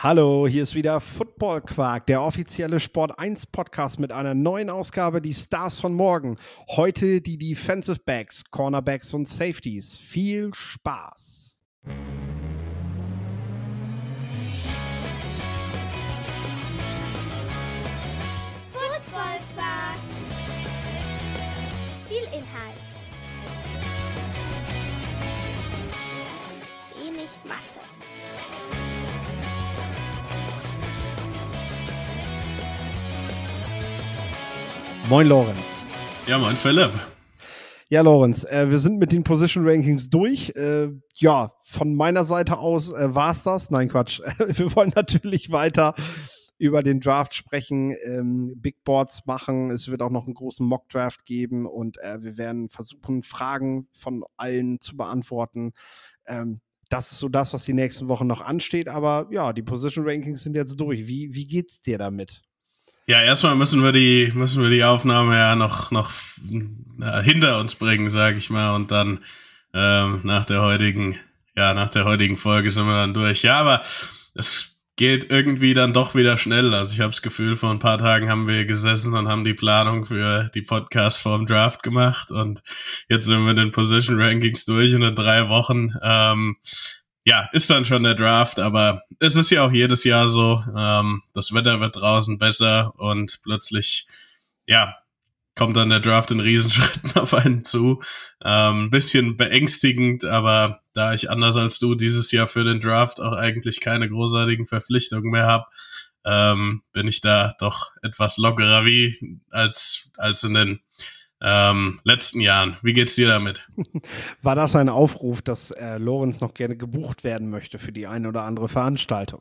Hallo, hier ist wieder Football Quark, der offizielle Sport 1 Podcast mit einer neuen Ausgabe, die Stars von morgen. Heute die Defensive Backs, Cornerbacks und Safeties. Viel Spaß! Football Quark. Viel Inhalt. Wenig Masse. Moin Lorenz. Ja, moin Philipp. Ja, Lorenz, wir sind mit den Position Rankings durch. Von meiner Seite aus war es das. Nein, Quatsch. Wir wollen natürlich weiter über den Draft sprechen, Big Boards machen. Es wird auch noch einen großen Mock-Draft geben und wir werden versuchen, Fragen von allen zu beantworten. Das ist so das, was die nächsten Wochen noch ansteht. Aber ja, die Position Rankings sind jetzt durch. Wie geht's dir damit? Ja, erstmal müssen wir die Aufnahme ja noch hinter uns bringen, sag ich mal, und dann nach der heutigen Folge sind wir dann durch. Ja, aber es geht irgendwie dann doch wieder schnell. Also ich habe das Gefühl, vor ein paar Tagen haben wir gesessen und haben die Planung für die Podcasts vorm Draft gemacht und jetzt sind wir mit den Position Rankings durch und in 3 Wochen ist dann schon der Draft, aber es ist ja auch jedes Jahr so, das Wetter wird draußen besser und plötzlich, kommt dann der Draft in Riesenschritten auf einen zu. Ein bisschen beängstigend, aber da ich anders als du dieses Jahr für den Draft auch eigentlich keine großartigen Verpflichtungen mehr habe, bin ich da doch etwas lockerer als in den letzten Jahren. Wie geht's dir damit? War das ein Aufruf, dass Lorenz noch gerne gebucht werden möchte für die eine oder andere Veranstaltung?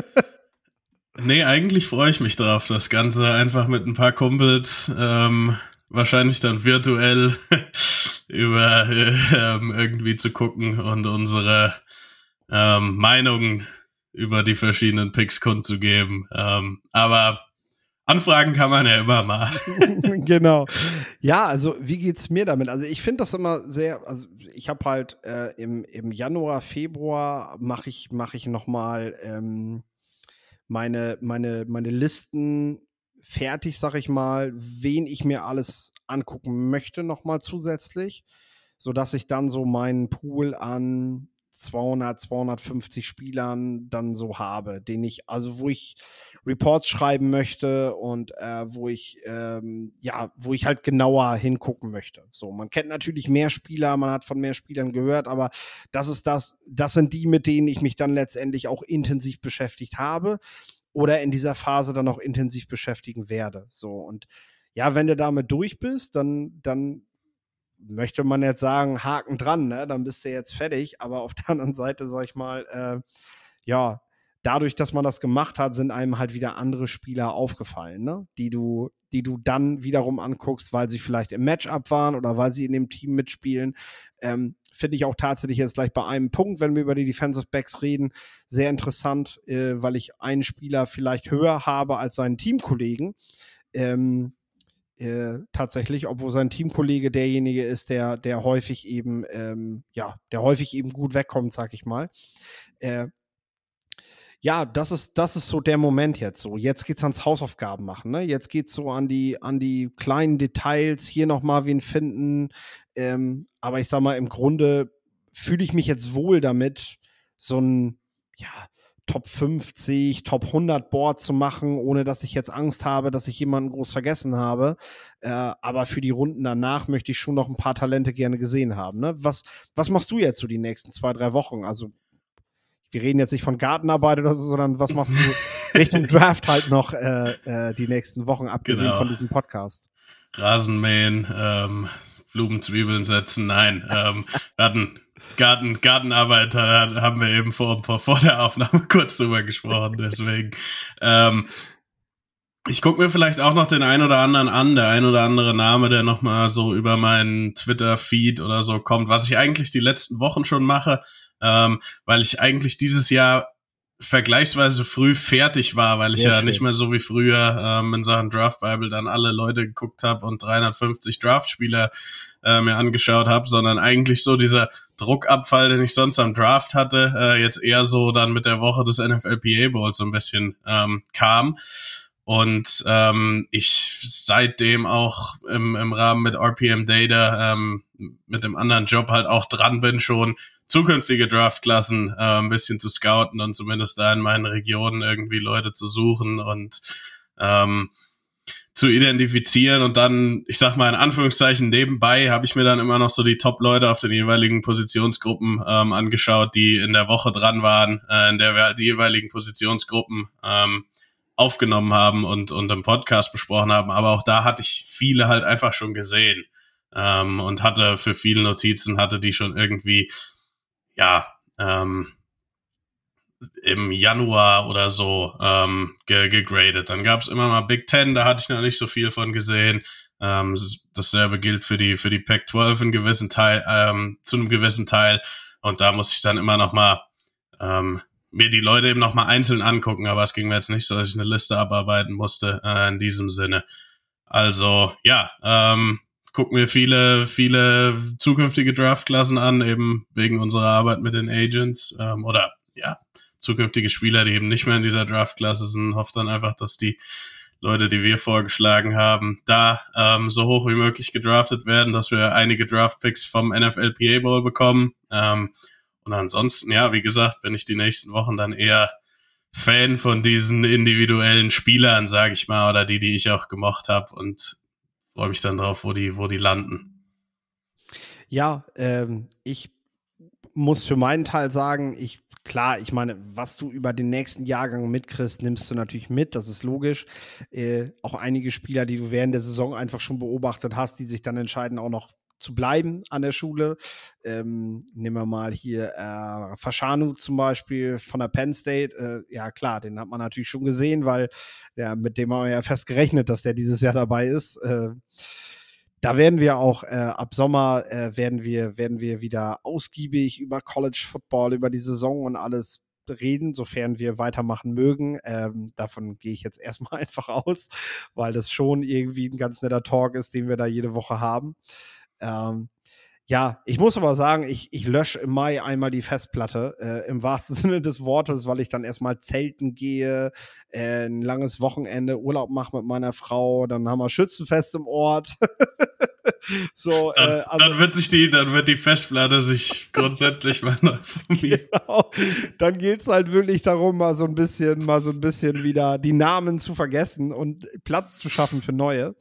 Nee, eigentlich freue ich mich drauf, das Ganze einfach mit ein paar Kumpels, wahrscheinlich dann virtuell über irgendwie zu gucken und unsere Meinungen über die verschiedenen Picks kundzugeben. Aber Anfragen kann man ja immer mal. Genau. Ja, also wie geht's mir damit? Also ich finde das immer sehr, also ich habe halt im Januar, Februar mache ich nochmal meine Listen fertig, sag ich mal, wen ich mir alles angucken möchte nochmal zusätzlich, sodass ich dann so meinen Pool an 250 Spielern dann so habe, wo ich Reports schreiben möchte und wo ich halt genauer hingucken möchte. So, man kennt natürlich mehr Spieler, man hat von mehr Spielern gehört, aber das sind die, mit denen ich mich dann letztendlich auch intensiv beschäftigt habe oder in dieser Phase dann auch intensiv beschäftigen werde. So, und ja, wenn du damit durch bist, dann möchte man jetzt sagen, Haken dran, ne? Dann bist du jetzt fertig. Aber auf der anderen Seite, sag ich mal, dadurch, dass man das gemacht hat, sind einem halt wieder andere Spieler aufgefallen, ne? Die du dann wiederum anguckst, weil sie vielleicht im Matchup waren oder weil sie in dem Team mitspielen. Finde ich auch tatsächlich jetzt gleich bei einem Punkt, wenn wir über die Defensive Backs reden, sehr interessant, weil ich einen Spieler vielleicht höher habe als seinen Teamkollegen. Tatsächlich, obwohl sein Teamkollege derjenige ist, der häufig eben gut wegkommt, sag ich mal. Das ist so der Moment jetzt so. Jetzt geht's ans Hausaufgaben machen, ne? Jetzt geht's so an die kleinen Details, hier nochmal wen finden. Aber ich sag mal, im Grunde fühle ich mich jetzt wohl damit, so ein, Top 50, Top 100 Board zu machen, ohne dass ich jetzt Angst habe, dass ich jemanden groß vergessen habe. Aber für die Runden danach möchte ich schon noch ein paar Talente gerne gesehen haben. Ne? Was machst du jetzt so die nächsten 2-3 Wochen? Also wir reden jetzt nicht von Gartenarbeit oder so, sondern was machst du Richtung Draft halt noch die nächsten Wochen, abgesehen von diesem Podcast? Rasenmähen, Blumen, Zwiebeln setzen, nein. Wir hatten Gartenarbeit, da haben wir eben vor der Aufnahme kurz drüber gesprochen, deswegen. Ich gucke mir vielleicht auch noch den ein oder anderen an, der ein oder andere Name, der nochmal so über meinen Twitter-Feed oder so kommt, was ich eigentlich die letzten Wochen schon mache, weil ich eigentlich dieses Jahr vergleichsweise früh fertig war, weil ich Sehr ja schön. nicht mehr so wie früher in Sachen Draft Bible dann alle Leute geguckt habe und 350 Draftspieler mir angeschaut habe, sondern eigentlich so dieser Druckabfall, den ich sonst am Draft hatte, jetzt eher so dann mit der Woche des NFLPA Bowls so ein bisschen kam. Und ich seitdem auch im Rahmen mit RPM Data mit dem anderen Job halt auch dran bin, schon zukünftige Draftklassen ein bisschen zu scouten und zumindest da in meinen Regionen irgendwie Leute zu suchen und zu identifizieren. Und dann, ich sag mal in Anführungszeichen, nebenbei habe ich mir dann immer noch so die Top-Leute auf den jeweiligen Positionsgruppen angeschaut, die in der Woche dran waren, in der wir halt die jeweiligen Positionsgruppen aufgenommen haben und im Podcast besprochen haben. Aber auch da hatte ich viele halt einfach schon gesehen und hatte für viele Notizen, hatte die schon irgendwie im Januar oder so gegradet. Dann gab es immer mal Big Ten, da hatte ich noch nicht so viel von gesehen. Dasselbe gilt für die Pac-12 zu einem gewissen Teil. Und da muss ich dann immer noch mal mir die Leute eben noch mal einzeln angucken. Aber es ging mir jetzt nicht so, dass ich eine Liste abarbeiten musste in diesem Sinne. Also guck mir viele zukünftige Draftklassen an, eben wegen unserer Arbeit mit den Agents oder zukünftige Spieler, die eben nicht mehr in dieser Draftklasse sind. Hoffe dann einfach, dass die Leute, die wir vorgeschlagen haben, da so hoch wie möglich gedraftet werden, dass wir einige Draftpicks vom NFLPA Bowl bekommen. Und ansonsten, wie gesagt, bin ich die nächsten Wochen dann eher Fan von diesen individuellen Spielern, sage ich mal, oder die ich auch gemocht habe und freue mich dann drauf, wo die landen. Ja, ich muss für meinen Teil sagen, ich meine, was du über den nächsten Jahrgang mitkriegst, nimmst du natürlich mit, das ist logisch. Auch einige Spieler, die du während der Saison einfach schon beobachtet hast, die sich dann entscheiden, auch noch zu bleiben an der Schule. Nehmen wir mal hier Fashanu zum Beispiel von der Penn State. Ja klar, den hat man natürlich schon gesehen, weil mit dem haben wir ja fest gerechnet, dass der dieses Jahr dabei ist. Da werden wir auch ab Sommer werden wir wieder ausgiebig über College Football, über die Saison und alles reden, sofern wir weitermachen mögen. Davon gehe ich jetzt erstmal einfach aus, weil das schon irgendwie ein ganz netter Talk ist, den wir da jede Woche haben. Ich muss aber sagen, ich lösche im Mai einmal die Festplatte, im wahrsten Sinne des Wortes, weil ich dann erstmal zelten gehe, ein langes Wochenende Urlaub mache mit meiner Frau, dann haben wir Schützenfest im Ort. So, dann wird die Festplatte sich grundsätzlich mal neu formieren. Genau. Dann geht es halt wirklich darum, mal so ein bisschen wieder die Namen zu vergessen und Platz zu schaffen für neue.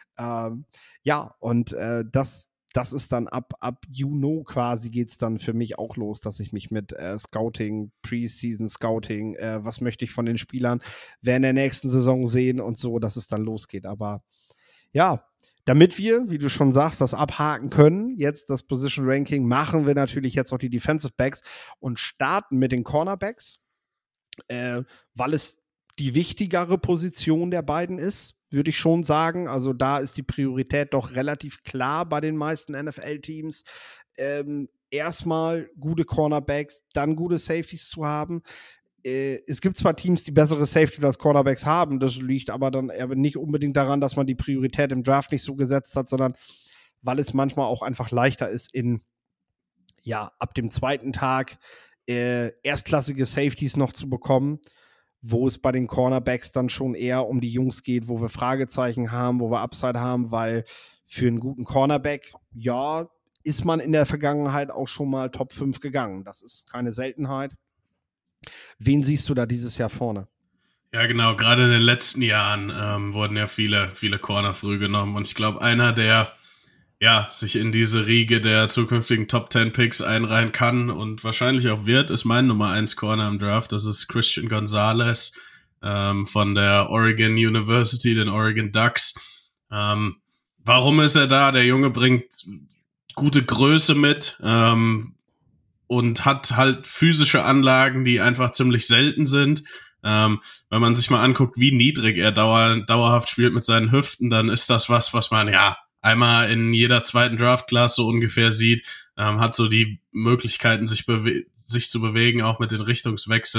Das ist dann ab Juni quasi geht's dann für mich auch los, dass ich mich mit Scouting, Preseason Scouting, was möchte ich von den Spielern während der nächsten Saison sehen und so, dass es dann losgeht. Aber ja, damit wir, wie du schon sagst, das abhaken können, jetzt das Position Ranking, machen wir natürlich jetzt auch die Defensive Backs und starten mit den Cornerbacks, weil es die wichtigere Position der beiden ist, würde ich schon sagen. Also da ist die Priorität doch relativ klar bei den meisten NFL-Teams. Erstmal gute Cornerbacks, dann gute Safeties zu haben. Es gibt zwar Teams, die bessere Safeties als Cornerbacks haben, das liegt aber dann nicht unbedingt daran, dass man die Priorität im Draft nicht so gesetzt hat, sondern weil es manchmal auch einfach leichter ist, ab dem zweiten Tag erstklassige Safeties noch zu bekommen, wo es bei den Cornerbacks dann schon eher um die Jungs geht, wo wir Fragezeichen haben, wo wir Upside haben, weil für einen guten Cornerback, ist man in der Vergangenheit auch schon mal Top 5 gegangen. Das ist keine Seltenheit. Wen siehst du da dieses Jahr vorne? Ja, genau. Gerade in den letzten Jahren wurden ja viele Corner früh genommen. Und ich glaube, einer, der sich in diese Riege der zukünftigen Top 10 Picks einreihen kann und wahrscheinlich auch wird, ist mein Nummer 1 Corner im Draft. Das ist Christian Gonzalez von der Oregon University, den Oregon Ducks. Warum ist er da? Der Junge bringt gute Größe mit und hat halt physische Anlagen, die einfach ziemlich selten sind. Wenn man sich mal anguckt, wie niedrig er dauerhaft spielt mit seinen Hüften, dann ist das was man einmal in jeder zweiten Draft-Class so ungefähr sieht. Hat so die Möglichkeiten, sich zu bewegen, auch mit den Richtungswechseln.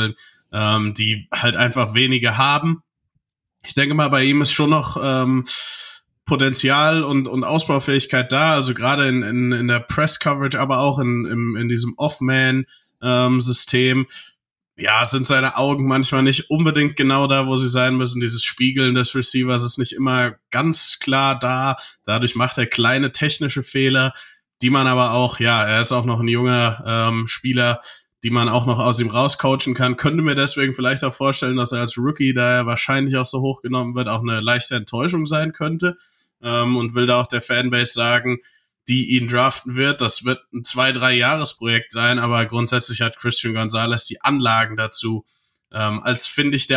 die halt einfach wenige haben. Ich denke mal, bei ihm ist schon noch Potenzial und Ausbaufähigkeit da, also gerade in der Press-Coverage, aber auch in diesem Off-Man-System. Ja, sind seine Augen manchmal nicht unbedingt genau da, wo sie sein müssen. Dieses Spiegeln des Receivers ist nicht immer ganz klar da. Dadurch macht er kleine technische Fehler, die man aber auch, ja, er ist auch noch ein junger Spieler, die man auch noch aus ihm rauscoachen kann. Könnte mir deswegen vielleicht auch vorstellen, dass er als Rookie, da er wahrscheinlich auch so hoch genommen wird, auch eine leichte Enttäuschung sein könnte. Und will da auch der Fanbase sagen, die ihn draften wird. Das wird ein 2-3 Jahresprojekt sein, aber grundsätzlich hat Christian Gonzalez die Anlagen dazu. Als finde ich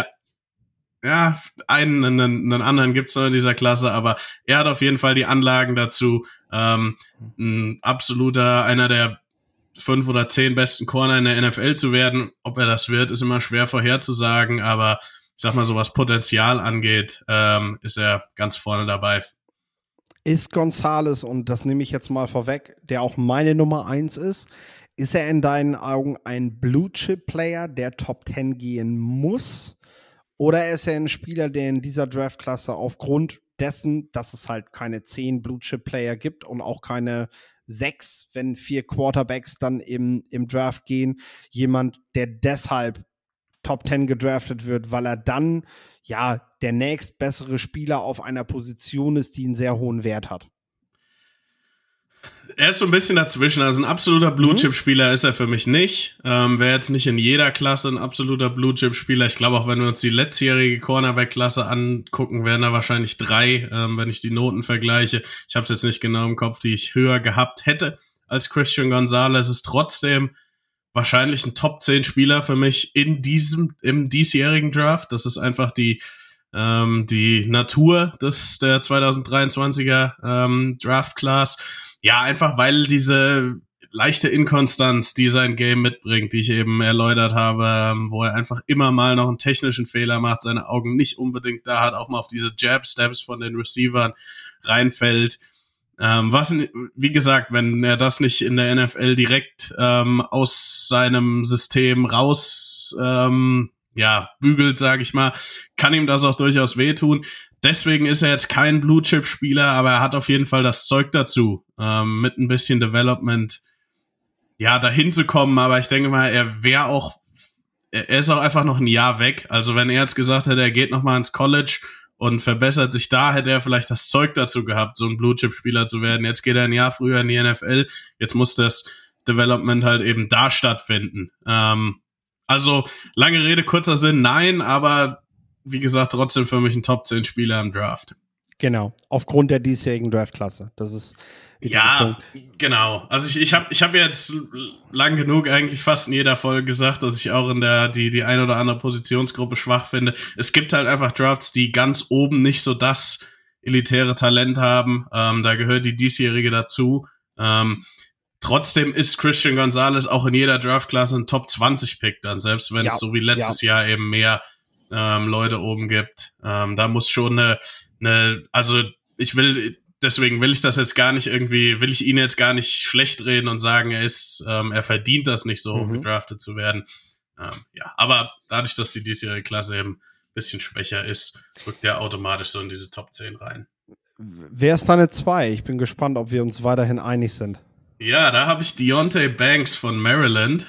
einen anderen gibt's noch in dieser Klasse, aber er hat auf jeden Fall die Anlagen dazu. Ein absoluter, einer der 5 oder 10 besten Corner in der NFL zu werden. Ob er das wird, ist immer schwer vorherzusagen, aber ich sag mal so, was Potenzial angeht, ist er ganz vorne dabei. Ist Gonzalez, und das nehme ich jetzt mal vorweg, der auch meine Nummer 1 ist er in deinen Augen ein Blue-Chip-Player, der Top 10 gehen muss? Oder ist er ein Spieler, der in dieser Draftklasse aufgrund dessen, dass es halt keine 10 Blue-Chip-Player gibt und auch keine 6, wenn 4 Quarterbacks dann im Draft gehen, jemand, der deshalb Top 10 gedraftet wird, weil er dann ja der nächstbessere Spieler auf einer Position ist, die einen sehr hohen Wert hat? Er ist so ein bisschen dazwischen, also ein absoluter Blue-Chip-Spieler ist er für mich nicht. Wäre jetzt nicht in jeder Klasse ein absoluter Blue-Chip-Spieler. Ich glaube auch, wenn wir uns die letztjährige Cornerback-Klasse angucken, wären da wahrscheinlich 3, wenn ich die Noten vergleiche. Ich habe es jetzt nicht genau im Kopf, die ich höher gehabt hätte als Christian Gonzalez. Ist trotzdem wahrscheinlich ein Top-10-Spieler für mich im diesjährigen Draft. Das ist einfach die Natur der 2023er Draft-Class. Ja, einfach weil diese leichte Inkonstanz, die sein Game mitbringt, die ich eben erläutert habe, wo er einfach immer mal noch einen technischen Fehler macht, seine Augen nicht unbedingt da hat, auch mal auf diese Jab-Steps von den Receivern reinfällt. Was, wie gesagt, wenn er das nicht in der NFL direkt aus seinem System raus bügelt, sage ich mal, kann ihm das auch durchaus wehtun. Deswegen ist er jetzt kein Blue-Chip-Spieler, aber er hat auf jeden Fall das Zeug dazu, mit ein bisschen Development dahin zu kommen. Aber ich denke mal, er ist auch einfach noch ein Jahr weg. Also wenn er jetzt gesagt hätte, er geht nochmal ins College und verbessert sich da, hätte er vielleicht das Zeug dazu gehabt, so ein Blue-Chip-Spieler zu werden. Jetzt geht er ein Jahr früher in die NFL. Jetzt muss das Development halt eben da stattfinden. Also lange Rede, kurzer Sinn, nein, aber wie gesagt, trotzdem für mich ein Top-10-Spieler im Draft. Genau, aufgrund der diesjährigen Draftklasse. Das ist ja, genau. Also ich hab jetzt lang genug eigentlich fast in jeder Folge gesagt, dass ich auch in die ein oder andere Positionsgruppe schwach finde. Es gibt halt einfach Drafts, die ganz oben nicht so das elitäre Talent haben. Da gehört die diesjährige dazu. Trotzdem ist Christian Gonzalez auch in jeder Draftklasse ein Top-20-Pick dann, selbst wenn es so wie letztes Jahr eben mehr Leute oben gibt. Da muss schon deswegen will ich das jetzt gar nicht will ich ihn jetzt gar nicht schlecht reden und sagen, er verdient das nicht, so hoch gedraftet zu werden. Aber dadurch, dass die diesjährige Klasse eben ein bisschen schwächer ist, rückt er automatisch so in diese Top 10 rein. Wer ist deine 2? Ich bin gespannt, ob wir uns weiterhin einig sind. Ja, da habe ich Deontay Banks von Maryland,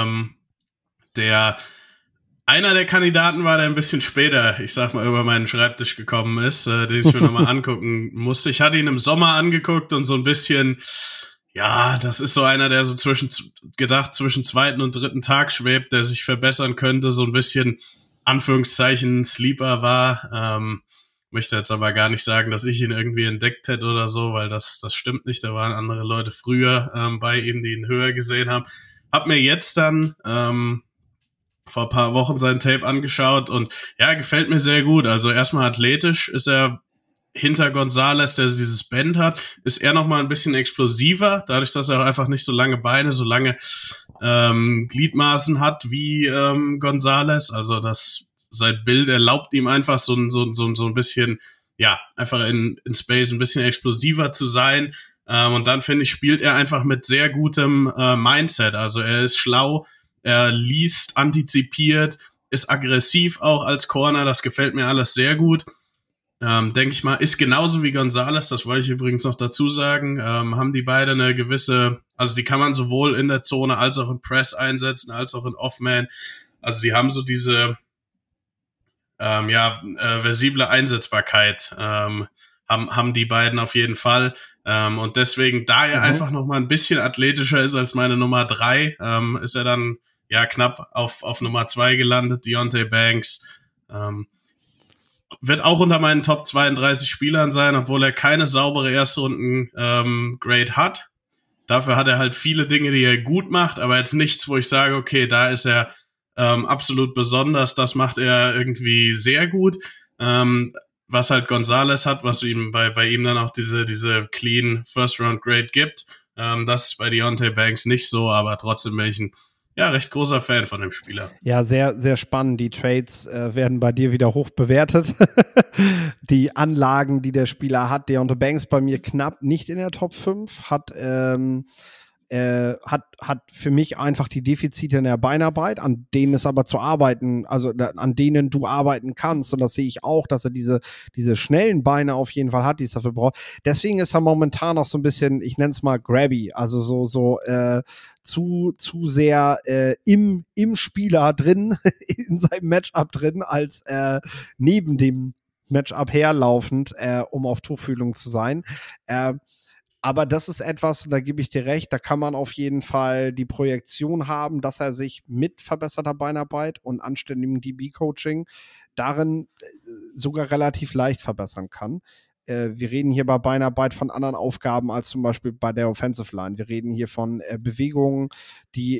einer der Kandidaten war, der ein bisschen später, ich sag mal, über meinen Schreibtisch gekommen ist, den ich mir nochmal angucken musste. Ich hatte ihn im Sommer angeguckt und so ein bisschen, das ist so einer, der so zwischen zweiten und dritten Tag schwebt, der sich verbessern könnte, so ein bisschen, Anführungszeichen, Sleeper war. Möchte jetzt aber gar nicht sagen, dass ich ihn irgendwie entdeckt hätte oder so, weil das stimmt nicht. Da waren andere Leute früher bei ihm, die ihn höher gesehen haben. Hab mir jetzt dann vor ein paar Wochen sein Tape angeschaut und gefällt mir sehr gut. Also erstmal athletisch ist er hinter Gonzalez, der dieses Bend hat, ist er nochmal ein bisschen explosiver, dadurch, dass er auch einfach nicht so lange Beine, so lange Gliedmaßen hat wie Gonzalez. Also sein Bild erlaubt ihm einfach so ein bisschen, einfach in Space ein bisschen explosiver zu sein. Und dann, finde ich, spielt er einfach mit sehr gutem Mindset. Also er ist schlau, er liest, antizipiert, ist aggressiv auch als Corner, das gefällt mir alles sehr gut. Denke ich mal, ist genauso wie Gonzalez, das wollte ich übrigens noch dazu sagen, haben die beide eine gewisse, also die kann man sowohl in der Zone als auch im Press einsetzen, als auch in Off-Man. Also die haben so diese versible Einsetzbarkeit, haben die beiden auf jeden Fall. Und deswegen, da er einfach noch mal ein bisschen athletischer ist als meine Nummer 3, ist er dann knapp auf Nummer 2 gelandet, Deonte Banks. Wird auch unter meinen Top 32 Spielern sein, obwohl er keine saubere Erstrunden-Grade hat. Dafür hat er halt viele Dinge, die er gut macht, aber jetzt nichts, wo ich sage, okay, da ist er absolut besonders, das macht er irgendwie sehr gut. Was halt Gonzalez hat, was ihm bei ihm dann auch diese clean First-Round-Grade gibt, das ist bei Deonte Banks nicht so, aber trotzdem bin ich ein recht großer Fan von dem Spieler. Ja, sehr, sehr spannend. Die Trades werden bei dir wieder hoch bewertet. Die Anlagen, die der Spieler hat. Deonte Banks bei mir knapp nicht in der Top 5. Hat für mich einfach die Defizite in der Beinarbeit, an denen es aber zu arbeiten, also an denen du arbeiten kannst. Und das sehe ich auch, dass er diese schnellen Beine auf jeden Fall hat, die es dafür braucht. Deswegen ist er momentan noch so ein bisschen, ich nenne es mal grabby, also so zu sehr im Spieler drin, in seinem Matchup drin, als neben dem Matchup herlaufend, um auf Tuchfühlung zu sein. Aber das ist etwas, da gebe ich dir recht, da kann man auf jeden Fall die Projektion haben, dass er sich mit verbesserter Beinarbeit und anständigem DB-Coaching darin sogar relativ leicht verbessern kann. Wir reden hier bei Beinarbeit von anderen Aufgaben als zum Beispiel bei der Offensive Line. Wir reden hier von Bewegungen, die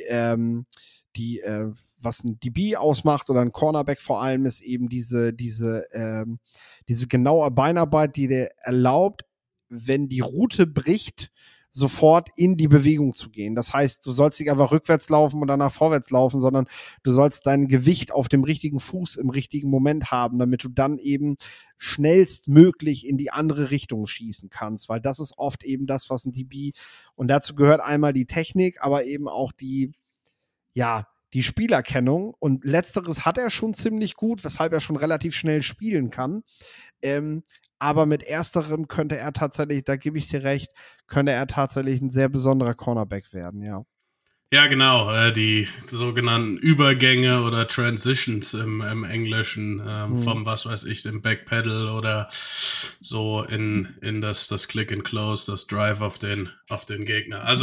was ein DB ausmacht oder ein Cornerback vor allem, ist eben diese genaue Beinarbeit, die dir erlaubt, wenn die Route bricht, sofort in die Bewegung zu gehen. Das heißt, du sollst nicht einfach rückwärts laufen und danach vorwärts laufen, sondern du sollst dein Gewicht auf dem richtigen Fuß im richtigen Moment haben, damit du dann eben schnellstmöglich in die andere Richtung schießen kannst, weil das ist oft eben das, was ein DB, und dazu gehört einmal die Technik, aber eben auch die Spielerkennung, und letzteres hat er schon ziemlich gut, weshalb er schon relativ schnell spielen kann. Aber mit ersterem könnte er tatsächlich, da gebe ich dir recht, könnte er tatsächlich ein sehr besonderer Cornerback werden, ja. Ja, genau, die sogenannten Übergänge oder Transitions im Englischen, vom, was weiß ich, dem Backpedal oder so in das Click and Close, das Drive auf den Gegner. Also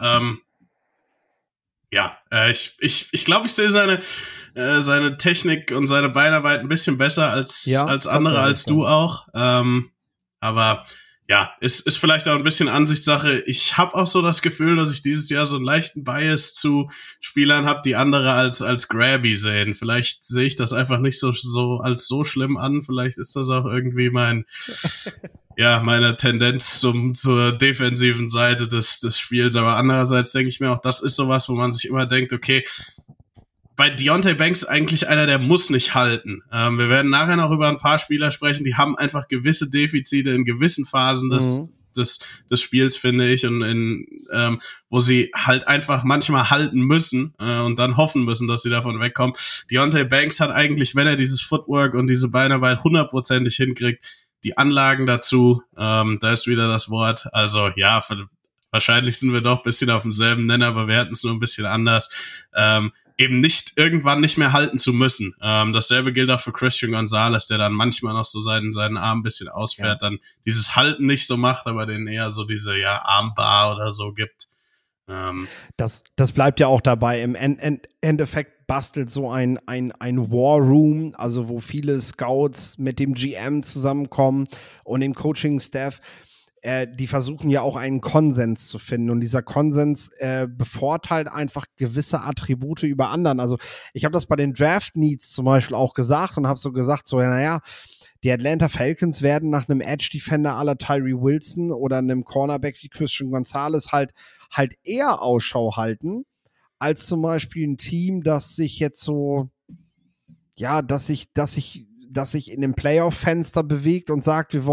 ich glaube, ich sehe seine Technik und seine Beinarbeit ein bisschen besser als andere, als du auch. Aber ja, ist vielleicht auch ein bisschen Ansichtssache. Ich habe auch so das Gefühl, dass ich dieses Jahr so einen leichten Bias zu Spielern habe, die andere als grabby sehen. Vielleicht sehe ich das einfach nicht so als so schlimm an. Vielleicht ist das auch irgendwie meine Tendenz zur defensiven Seite des Spiels. Aber andererseits denke ich mir auch, das ist sowas, wo man sich immer denkt, okay, bei Deonte Banks eigentlich einer, der muss nicht halten. Wir werden nachher noch über ein paar Spieler sprechen, die haben einfach gewisse Defizite in gewissen Phasen des Spiels, finde ich, und wo sie halt einfach manchmal halten müssen und dann hoffen müssen, dass sie davon wegkommen. Deonte Banks hat eigentlich, wenn er dieses Footwork und diese Beinarbeit 100%ig hinkriegt, die Anlagen dazu, da ist wieder das Wort, also ja, wahrscheinlich sind wir doch ein bisschen auf demselben Nenner, aber wir hatten es nur ein bisschen anders, eben irgendwann nicht mehr halten zu müssen. Dasselbe gilt auch für Christian Gonzalez, der dann manchmal noch so seinen Arm ein bisschen ausfährt, dann dieses Halten nicht so macht, aber den eher so diese Armbar oder so gibt. Das bleibt ja auch dabei. Im Endeffekt bastelt so ein War Room, also wo viele Scouts mit dem GM zusammenkommen und dem Coaching-Staff. Die versuchen ja auch einen Konsens zu finden, und dieser Konsens bevorteilt einfach gewisse Attribute über anderen. Also ich habe das bei den Draft Needs zum Beispiel auch gesagt und habe so gesagt, die Atlanta Falcons werden nach einem Edge-Defender à la Tyree Wilson oder einem Cornerback wie Christian Gonzalez halt eher Ausschau halten, als zum Beispiel ein Team, das sich jetzt so, dass sich in dem Playoff-Fenster bewegt und sagt, wir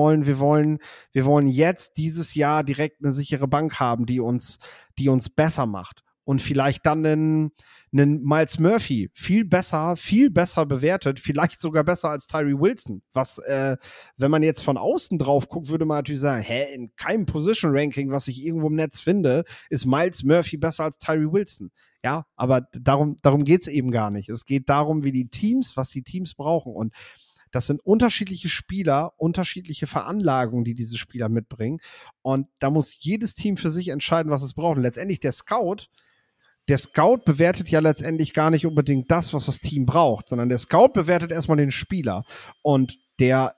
wollen jetzt dieses Jahr direkt eine sichere Bank haben, die uns besser macht. und vielleicht dann einen Miles Murphy viel besser bewertet, vielleicht sogar besser als Tyree Wilson. Was, wenn man jetzt von außen drauf guckt, würde man natürlich sagen, in keinem Position-Ranking, was ich irgendwo im Netz finde, ist Miles Murphy besser als Tyree Wilson. Ja, aber darum geht's eben gar nicht. Es geht darum, was die Teams brauchen. Und das sind unterschiedliche Spieler, unterschiedliche Veranlagungen, die diese Spieler mitbringen. Und da muss jedes Team für sich entscheiden, was es braucht. Und letztendlich der Scout bewertet ja letztendlich gar nicht unbedingt das, was das Team braucht, sondern der Scout bewertet erstmal den Spieler. Und der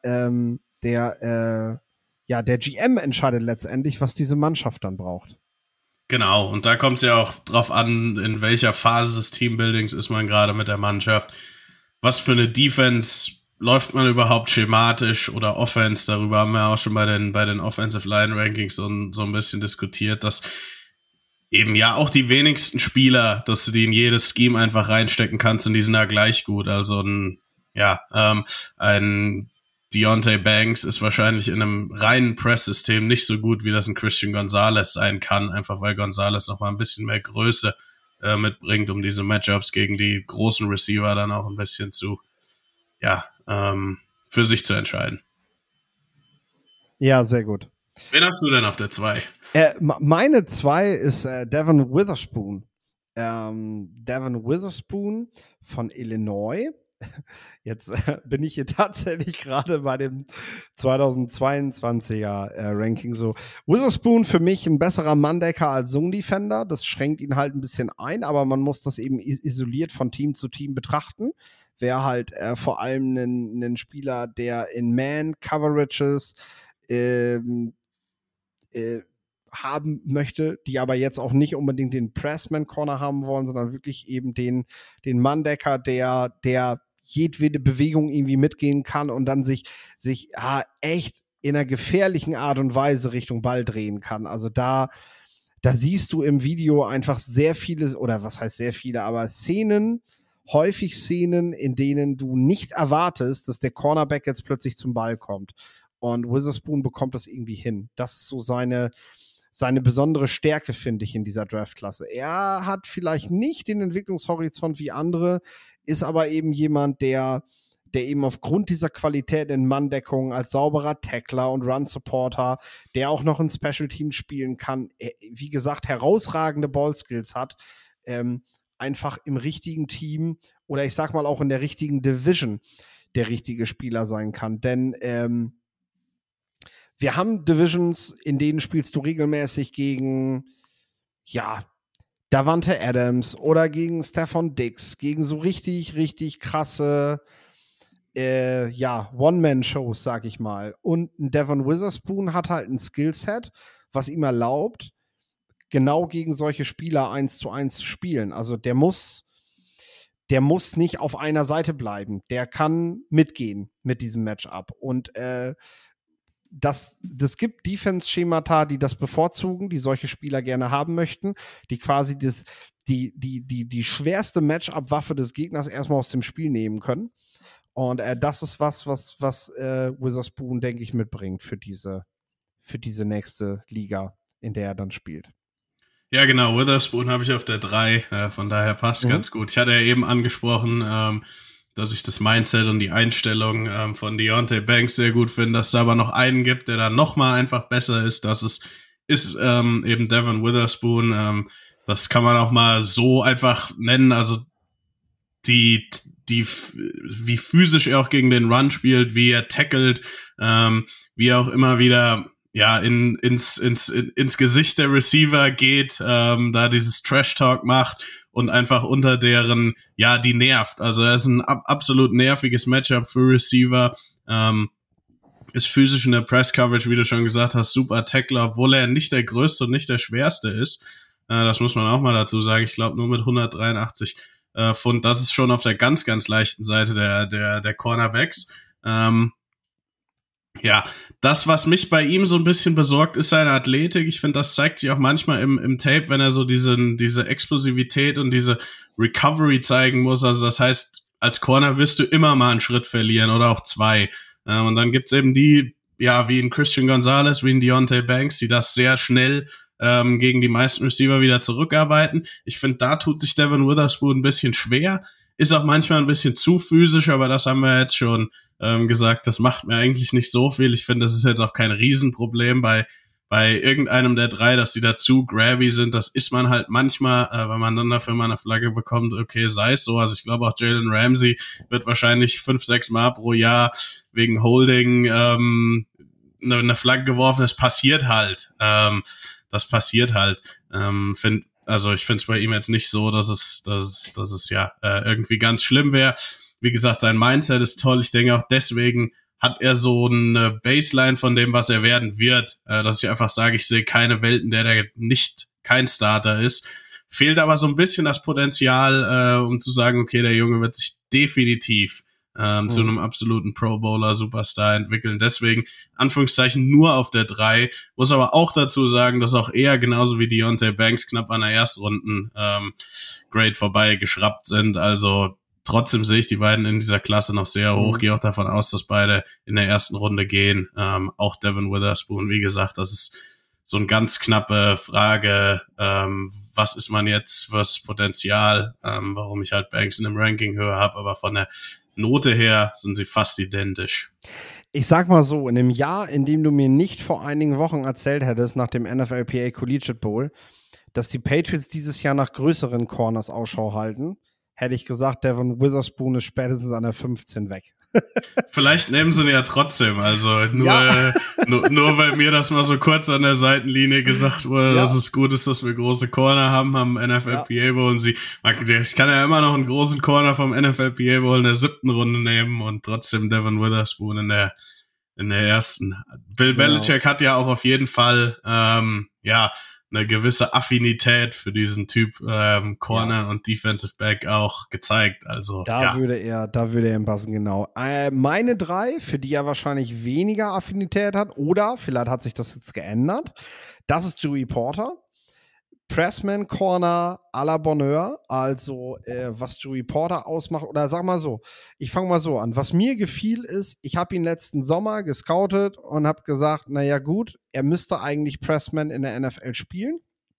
GM entscheidet letztendlich, was diese Mannschaft dann braucht. Genau, und da kommt es ja auch drauf an, in welcher Phase des Teambuildings ist man gerade mit der Mannschaft. Was für eine Defense läuft man überhaupt schematisch oder Offense? Darüber haben wir auch schon bei den Offensive Line Rankings so ein bisschen diskutiert, dass eben ja auch die wenigsten Spieler, dass du die in jedes Scheme einfach reinstecken kannst und die sind da gleich gut. Also ein Deontay Banks ist wahrscheinlich in einem reinen Press-System nicht so gut, wie das ein Christian Gonzalez sein kann, einfach weil Gonzalez noch mal ein bisschen mehr Größe mitbringt, um diese Matchups gegen die großen Receiver dann auch ein bisschen für sich zu entscheiden. Ja, sehr gut. Wen hast du denn auf der 2? Meine 2 ist Devon Witherspoon. Devon Witherspoon von Illinois. Jetzt bin ich hier tatsächlich gerade bei dem 2022er Ranking so. Witherspoon für mich ein besserer Manndecker als Zone Defender. Das schränkt ihn halt ein bisschen ein, aber man muss das eben isoliert von Team zu Team betrachten. Wer halt vor allem einen Spieler, der in Man-Coverages haben möchte, die aber jetzt auch nicht unbedingt den Pressman-Corner haben wollen, sondern wirklich eben den Manndecker, der jedwede Bewegung irgendwie mitgehen kann und dann sich echt in einer gefährlichen Art und Weise Richtung Ball drehen kann. Also da siehst du im Video einfach sehr viele, oder was heißt sehr viele, aber häufig Szenen, in denen du nicht erwartest, dass der Cornerback jetzt plötzlich zum Ball kommt. Und Witherspoon bekommt das irgendwie hin. Das ist so seine besondere Stärke, finde ich, in dieser Draftklasse. Er hat vielleicht nicht den Entwicklungshorizont wie andere, ist aber eben jemand, der eben aufgrund dieser Qualität in Manndeckung als sauberer Tackler und Run-Supporter, der auch noch in Special Teams spielen kann, wie gesagt, herausragende Ballskills hat, einfach im richtigen Team oder ich sag mal auch in der richtigen Division der richtige Spieler sein kann. Denn wir haben Divisions, in denen spielst du regelmäßig gegen, Davante Adams oder gegen Stephon Diggs, gegen so richtig, richtig krasse One-Man-Shows, sag ich mal. Und ein Devon Witherspoon hat halt ein Skillset, was ihm erlaubt, genau gegen solche Spieler 1-1 zu spielen. Also der muss nicht auf einer Seite bleiben. Der kann mitgehen mit diesem Matchup. Und das gibt Defense-Schemata, die das bevorzugen, die solche Spieler gerne haben möchten, die quasi die schwerste Matchup-Waffe des Gegners erstmal aus dem Spiel nehmen können. Und das ist was Witherspoon, denke ich, mitbringt für diese nächste Liga, in der er dann spielt. Ja, genau, Witherspoon habe ich auf der 3, von daher passt ganz gut. Ich hatte ja eben angesprochen, dass ich das Mindset und die Einstellung von Deontay Banks sehr gut finde, dass es aber noch einen gibt, der dann nochmal einfach besser ist. Das ist eben Devon Witherspoon. Das kann man auch mal so einfach nennen. Also wie physisch er auch gegen den Run spielt, wie er tackelt, wie er auch immer wieder ins Gesicht der Receiver geht, da dieses Trash-Talk macht und einfach unter deren, die nervt. Also er ist ein absolut nerviges Matchup für Receiver, ist physisch in der Press-Coverage, wie du schon gesagt hast, super Tackler, obwohl er nicht der größte und nicht der schwerste ist. Das muss man auch mal dazu sagen. Ich glaube nur mit 183 Pfund. Das ist schon auf der ganz, ganz leichten Seite der Cornerbacks. Das, was mich bei ihm so ein bisschen besorgt, ist seine Athletik. Ich finde, das zeigt sich auch manchmal im Tape, wenn er so diese Explosivität und diese Recovery zeigen muss. Also das heißt, als Corner wirst du immer mal einen Schritt verlieren oder auch 2. Und dann gibt's eben die, wie in Christian Gonzalez, wie in Deontay Banks, die das sehr schnell gegen die meisten Receiver wieder zurückarbeiten. Ich finde, da tut sich Devon Witherspoon ein bisschen schwer. Ist auch manchmal ein bisschen zu physisch, aber das haben wir jetzt schon gesagt. Das macht mir eigentlich nicht so viel. Ich finde, das ist jetzt auch kein Riesenproblem bei irgendeinem der drei, dass die da zu grabby sind. Das ist man halt manchmal, wenn man dann dafür mal eine Flagge bekommt, okay, sei es so. Also ich glaube auch Jalen Ramsey wird wahrscheinlich 5-6 Mal pro Jahr wegen Holding eine Flagge geworfen. Das passiert halt. Ich finde es bei ihm jetzt nicht so, dass es irgendwie ganz schlimm wäre. Wie gesagt, sein Mindset ist toll. Ich denke auch deswegen hat er so eine Baseline von dem, was er werden wird, dass ich einfach sage, ich sehe keine Welt, in der nicht kein Starter ist. Fehlt aber so ein bisschen das Potenzial, um zu sagen, okay, der Junge wird sich definitiv zu einem absoluten Pro-Bowler-Superstar entwickeln. Deswegen, Anführungszeichen, nur auf der 3. Muss aber auch dazu sagen, dass auch er genauso wie Deontay Banks knapp an der Erstrunden-Grade vorbei geschraubt sind. Also trotzdem sehe ich die beiden in dieser Klasse noch sehr hoch. Gehe auch davon aus, dass beide in der ersten Runde gehen. Auch Devon Witherspoon, wie gesagt, das ist so eine ganz knappe Frage. Was ist man jetzt fürs Potenzial? Warum ich halt Banks in dem Ranking höher habe, aber von der Note her sind sie fast identisch. Ich sag mal so, in dem Jahr, in dem du mir nicht vor einigen Wochen erzählt hättest, nach dem NFLPA Collegiate Bowl, dass die Patriots dieses Jahr nach größeren Corners Ausschau halten, hätte ich gesagt, Devon Witherspoon ist spätestens an der 15 weg. Vielleicht nehmen sie ihn ja trotzdem, also nur weil mir das mal so kurz an der Seitenlinie gesagt wurde, dass es gut ist, dass wir große Corner haben am NFLPA Bowl und ich kann ja immer noch einen großen Corner vom NFLPA Bowl in der 7. Runde nehmen und trotzdem Devon Witherspoon in der ersten. Bill Belichick hat ja auch auf jeden Fall eine gewisse Affinität für diesen Typ Corner und Defensive Back auch gezeigt. Also da würde er ihm passen, genau. Meine 3, für die er wahrscheinlich weniger Affinität hat, oder vielleicht hat sich das jetzt geändert, das ist Joey Porter. Pressman Corner à la Bonheur, also was Joey Porter ausmacht, oder sag mal so, ich fange mal so an, was mir gefiel ist, ich habe ihn letzten Sommer gescoutet und habe gesagt, naja gut, er müsste eigentlich Pressman in der NFL spielen,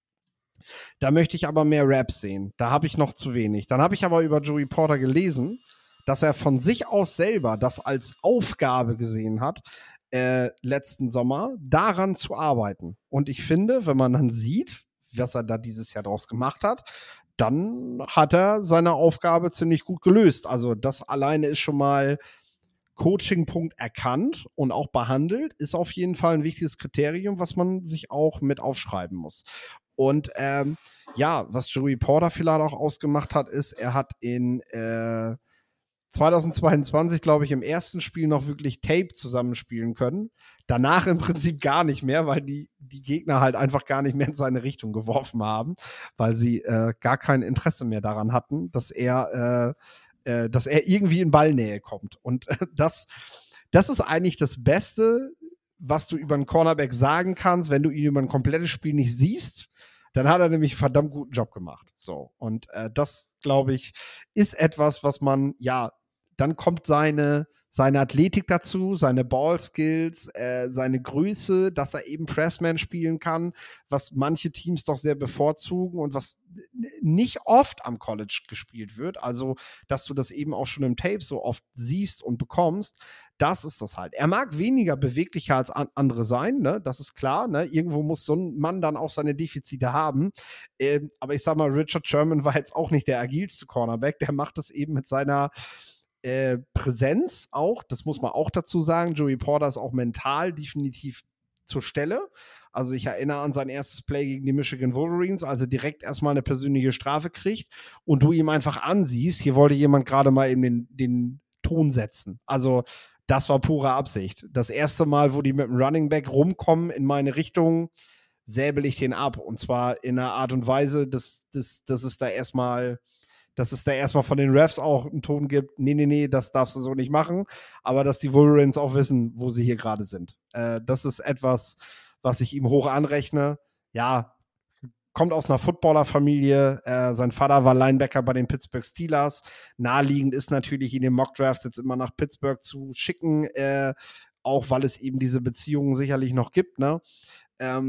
da möchte ich aber mehr Raps sehen, da habe ich noch zu wenig. Dann habe ich aber über Joey Porter gelesen, dass er von sich aus selber das als Aufgabe gesehen hat, letzten Sommer, daran zu arbeiten. Und ich finde, wenn man dann sieht, was er da dieses Jahr draus gemacht hat, dann hat er seine Aufgabe ziemlich gut gelöst. Also das alleine ist schon mal Coaching-Punkt erkannt und auch behandelt, ist auf jeden Fall ein wichtiges Kriterium, was man sich auch mit aufschreiben muss. Und was Joey Porter vielleicht auch ausgemacht hat, ist, er hat in 2022, glaube ich, im ersten Spiel noch wirklich Tape zusammenspielen können. Danach im Prinzip gar nicht mehr, weil die Gegner halt einfach gar nicht mehr in seine Richtung geworfen haben, weil sie gar kein Interesse mehr daran hatten, dass er irgendwie in Ballnähe kommt. Und das ist eigentlich das Beste, was du über einen Cornerback sagen kannst, wenn du ihn über ein komplettes Spiel nicht siehst. Dann hat er nämlich einen verdammt guten Job gemacht. So. Und das, glaube ich, ist etwas, was man, dann kommt seine Athletik dazu, seine Ballskills, seine Größe, dass er eben Pressman spielen kann, was manche Teams doch sehr bevorzugen und was nicht oft am College gespielt wird. Also, dass du das eben auch schon im Tape so oft siehst und bekommst, das ist das halt. Er mag weniger beweglicher als andere sein, ne? Das ist klar, ne? Irgendwo muss so ein Mann dann auch seine Defizite haben. Aber ich sag mal, Richard Sherman war jetzt auch nicht der agilste Cornerback. Der macht das eben mit seiner Präsenz auch, das muss man auch dazu sagen. Joey Porter ist auch mental definitiv zur Stelle. Also ich erinnere an sein erstes Play gegen die Michigan Wolverines, als er direkt erstmal eine persönliche Strafe kriegt und du ihm einfach ansiehst, hier wollte jemand gerade mal eben den Ton setzen. Also das war pure Absicht. Das erste Mal, wo die mit dem Running Back rumkommen in meine Richtung, säbel ich den ab. Und zwar in einer Art und Weise, dass es da erstmal von den Refs auch einen Ton gibt, nee, das darfst du so nicht machen, aber dass die Wolverines auch wissen, wo sie hier gerade sind. Das ist etwas, was ich ihm hoch anrechne. Ja, kommt aus einer Footballerfamilie, sein Vater war Linebacker bei den Pittsburgh Steelers. Naheliegend ist natürlich in den Mockdrafts jetzt immer nach Pittsburgh zu schicken, auch weil es eben diese Beziehungen sicherlich noch gibt, ne?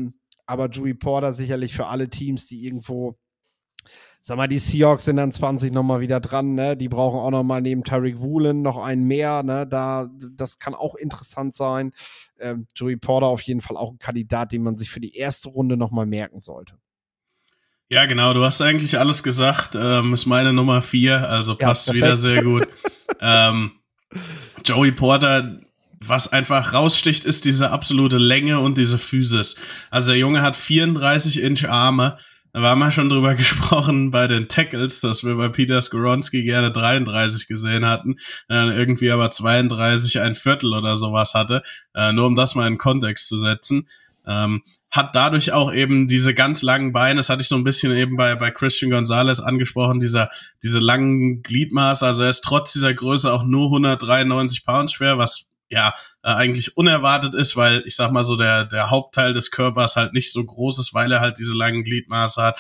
aber Joey Porter sicherlich für alle Teams, die irgendwo, sag mal, die Seahawks sind dann 20 nochmal wieder dran, ne? Die brauchen auch nochmal neben Tariq Woolen noch einen mehr, ne? Das kann auch interessant sein. Joey Porter auf jeden Fall auch ein Kandidat, den man sich für die erste Runde nochmal merken sollte. Ja, genau, du hast eigentlich alles gesagt. Ist meine Nummer 4, also passt wieder sehr gut. Joey Porter, was einfach raussticht, ist diese absolute Länge und diese Physis. Also der Junge hat 34-Inch Arme. Da haben wir schon drüber gesprochen bei den Tackles, dass wir bei Peter Skoronski gerne 33 gesehen hatten, irgendwie aber 32 ein Viertel oder sowas hatte, nur um das mal in Kontext zu setzen. Hat dadurch auch eben diese ganz langen Beine, das hatte ich so ein bisschen eben bei Christian Gonzalez angesprochen, diese langen Gliedmaße, also er ist trotz dieser Größe auch nur 193 Pounds schwer, was ja eigentlich unerwartet ist, weil ich sag mal so, der Hauptteil des Körpers halt nicht so groß ist, weil er halt diese langen Gliedmaße hat.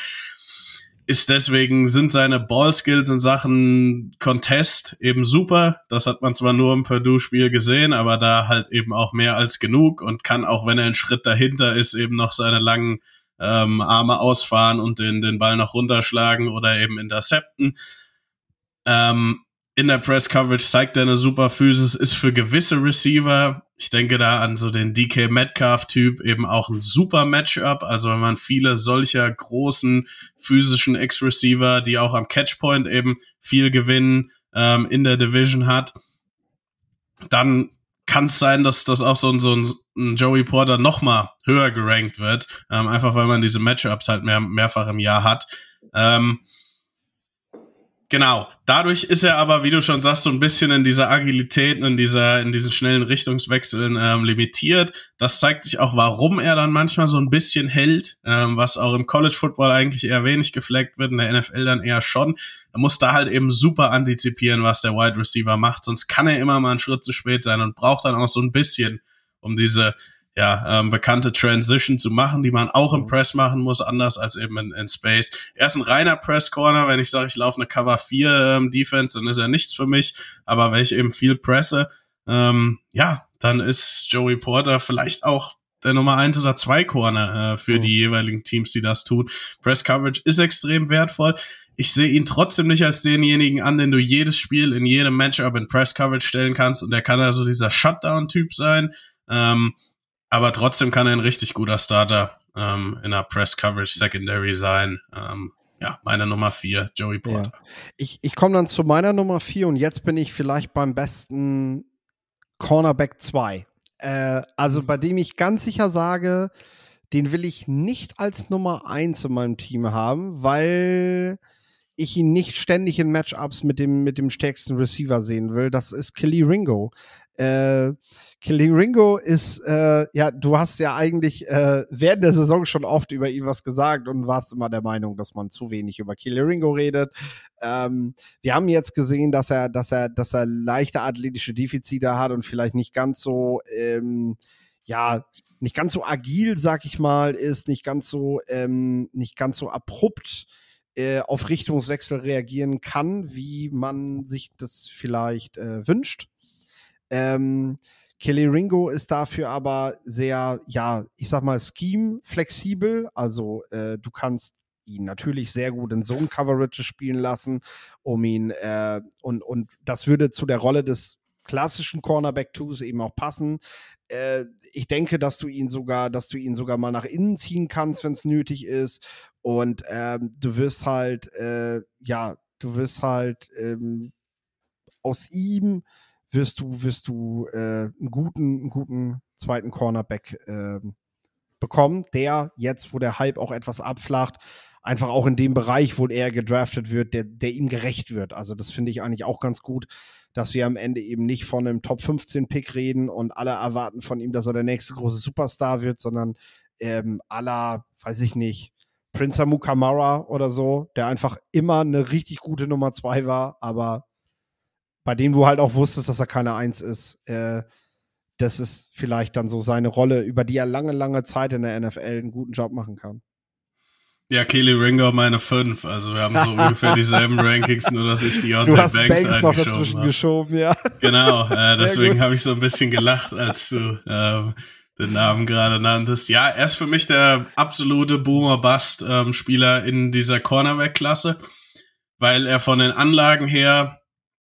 Sind seine Ballskills in Sachen Contest eben super. Das hat man zwar nur im Purdue-Spiel gesehen, aber da halt eben auch mehr als genug und kann auch, wenn er einen Schritt dahinter ist, eben noch seine langen Arme ausfahren und den Ball noch runterschlagen oder eben intercepten. In der Press-Coverage zeigt er eine super Physis, ist für gewisse Receiver, ich denke da an so den DK Metcalf-Typ, eben auch ein super Matchup. Also wenn man viele solcher großen physischen Ex-Receiver, die auch am Catchpoint eben viel gewinnen, in der Division hat, dann kann es sein, dass das auch so ein Joey Porter noch mal höher gerankt wird, einfach weil man diese Matchups halt mehrfach im Jahr hat. Genau, dadurch ist er aber, wie du schon sagst, so ein bisschen in dieser Agilität, in diesen schnellen Richtungswechseln limitiert. Das zeigt sich auch, warum er dann manchmal so ein bisschen hält, was auch im College Football eigentlich eher wenig gefleckt wird, in der NFL dann eher schon. Er muss da halt eben super antizipieren, was der Wide Receiver macht, sonst kann er immer mal einen Schritt zu spät sein und braucht dann auch so ein bisschen, um diese bekannte Transition zu machen, die man auch im Press machen muss, anders als eben in Space. Er ist ein reiner Press-Corner, wenn ich sage, ich laufe eine Cover 4 Defense, dann ist er nichts für mich, aber wenn ich eben viel presse, dann ist Joey Porter vielleicht auch der Nummer 1 oder 2 Corner für die jeweiligen Teams, die das tun. Press-Coverage ist extrem wertvoll. Ich sehe ihn trotzdem nicht als denjenigen an, den du jedes Spiel in jedem Matchup in Press-Coverage stellen kannst, und er kann also dieser Shutdown-Typ sein, aber trotzdem kann er ein richtig guter Starter in einer Press-Coverage Secondary sein. Meine Nummer 4, Joey Porter. Ja. Ich komme dann zu meiner Nummer 4 und jetzt bin ich vielleicht beim besten Cornerback 2. Also bei dem ich ganz sicher sage, den will ich nicht als Nummer 1 in meinem Team haben, weil ich ihn nicht ständig in Matchups mit dem stärksten Receiver sehen will. Das ist Kelee Ringo. Kelee Ringo ist, du hast ja eigentlich während der Saison schon oft über ihn was gesagt und warst immer der Meinung, dass man zu wenig über Kelee Ringo redet. Wir haben jetzt gesehen, dass er leichte athletische Defizite hat und vielleicht nicht ganz so, nicht ganz so agil, sag ich mal, ist, nicht ganz so abrupt auf Richtungswechsel reagieren kann, wie man sich das vielleicht wünscht. Kelee Ringo ist dafür aber sehr, ich sag mal, scheme-flexibel. Also du kannst ihn natürlich sehr gut in Zone-Coverage spielen lassen, um ihn und das würde zu der Rolle des klassischen Cornerback-Twos eben auch passen. Ich denke, dass du ihn sogar mal nach innen ziehen kannst, wenn es nötig ist. Und du wirst halt aus ihm wirst du einen guten zweiten Cornerback bekommen, der jetzt, wo der Hype auch etwas abflacht, einfach auch in dem Bereich, wo er gedraftet wird, der ihm gerecht wird. Also das finde ich eigentlich auch ganz gut, dass wir am Ende eben nicht von einem Top 15 Pick reden und alle erwarten von ihm, dass er der nächste große Superstar wird, sondern à la, weiß ich nicht, Prince Amukamara oder so, der einfach immer eine richtig gute Nummer 2 war, aber bei dem du halt auch wusstest, dass er keine 1 ist. Das ist vielleicht dann so seine Rolle, über die er lange Zeit in der NFL einen guten Job machen kann. Ja, Kelee Ringo meine 5. Also wir haben so ungefähr dieselben Rankings, nur dass ich die Deontay Banks noch dazwischen geschoben, ja. Genau, deswegen habe ich so ein bisschen gelacht, als du den Namen gerade nanntest. Ja, er ist für mich der absolute Boomer-Bust-Spieler in dieser Cornerback-Klasse, weil er von den Anlagen her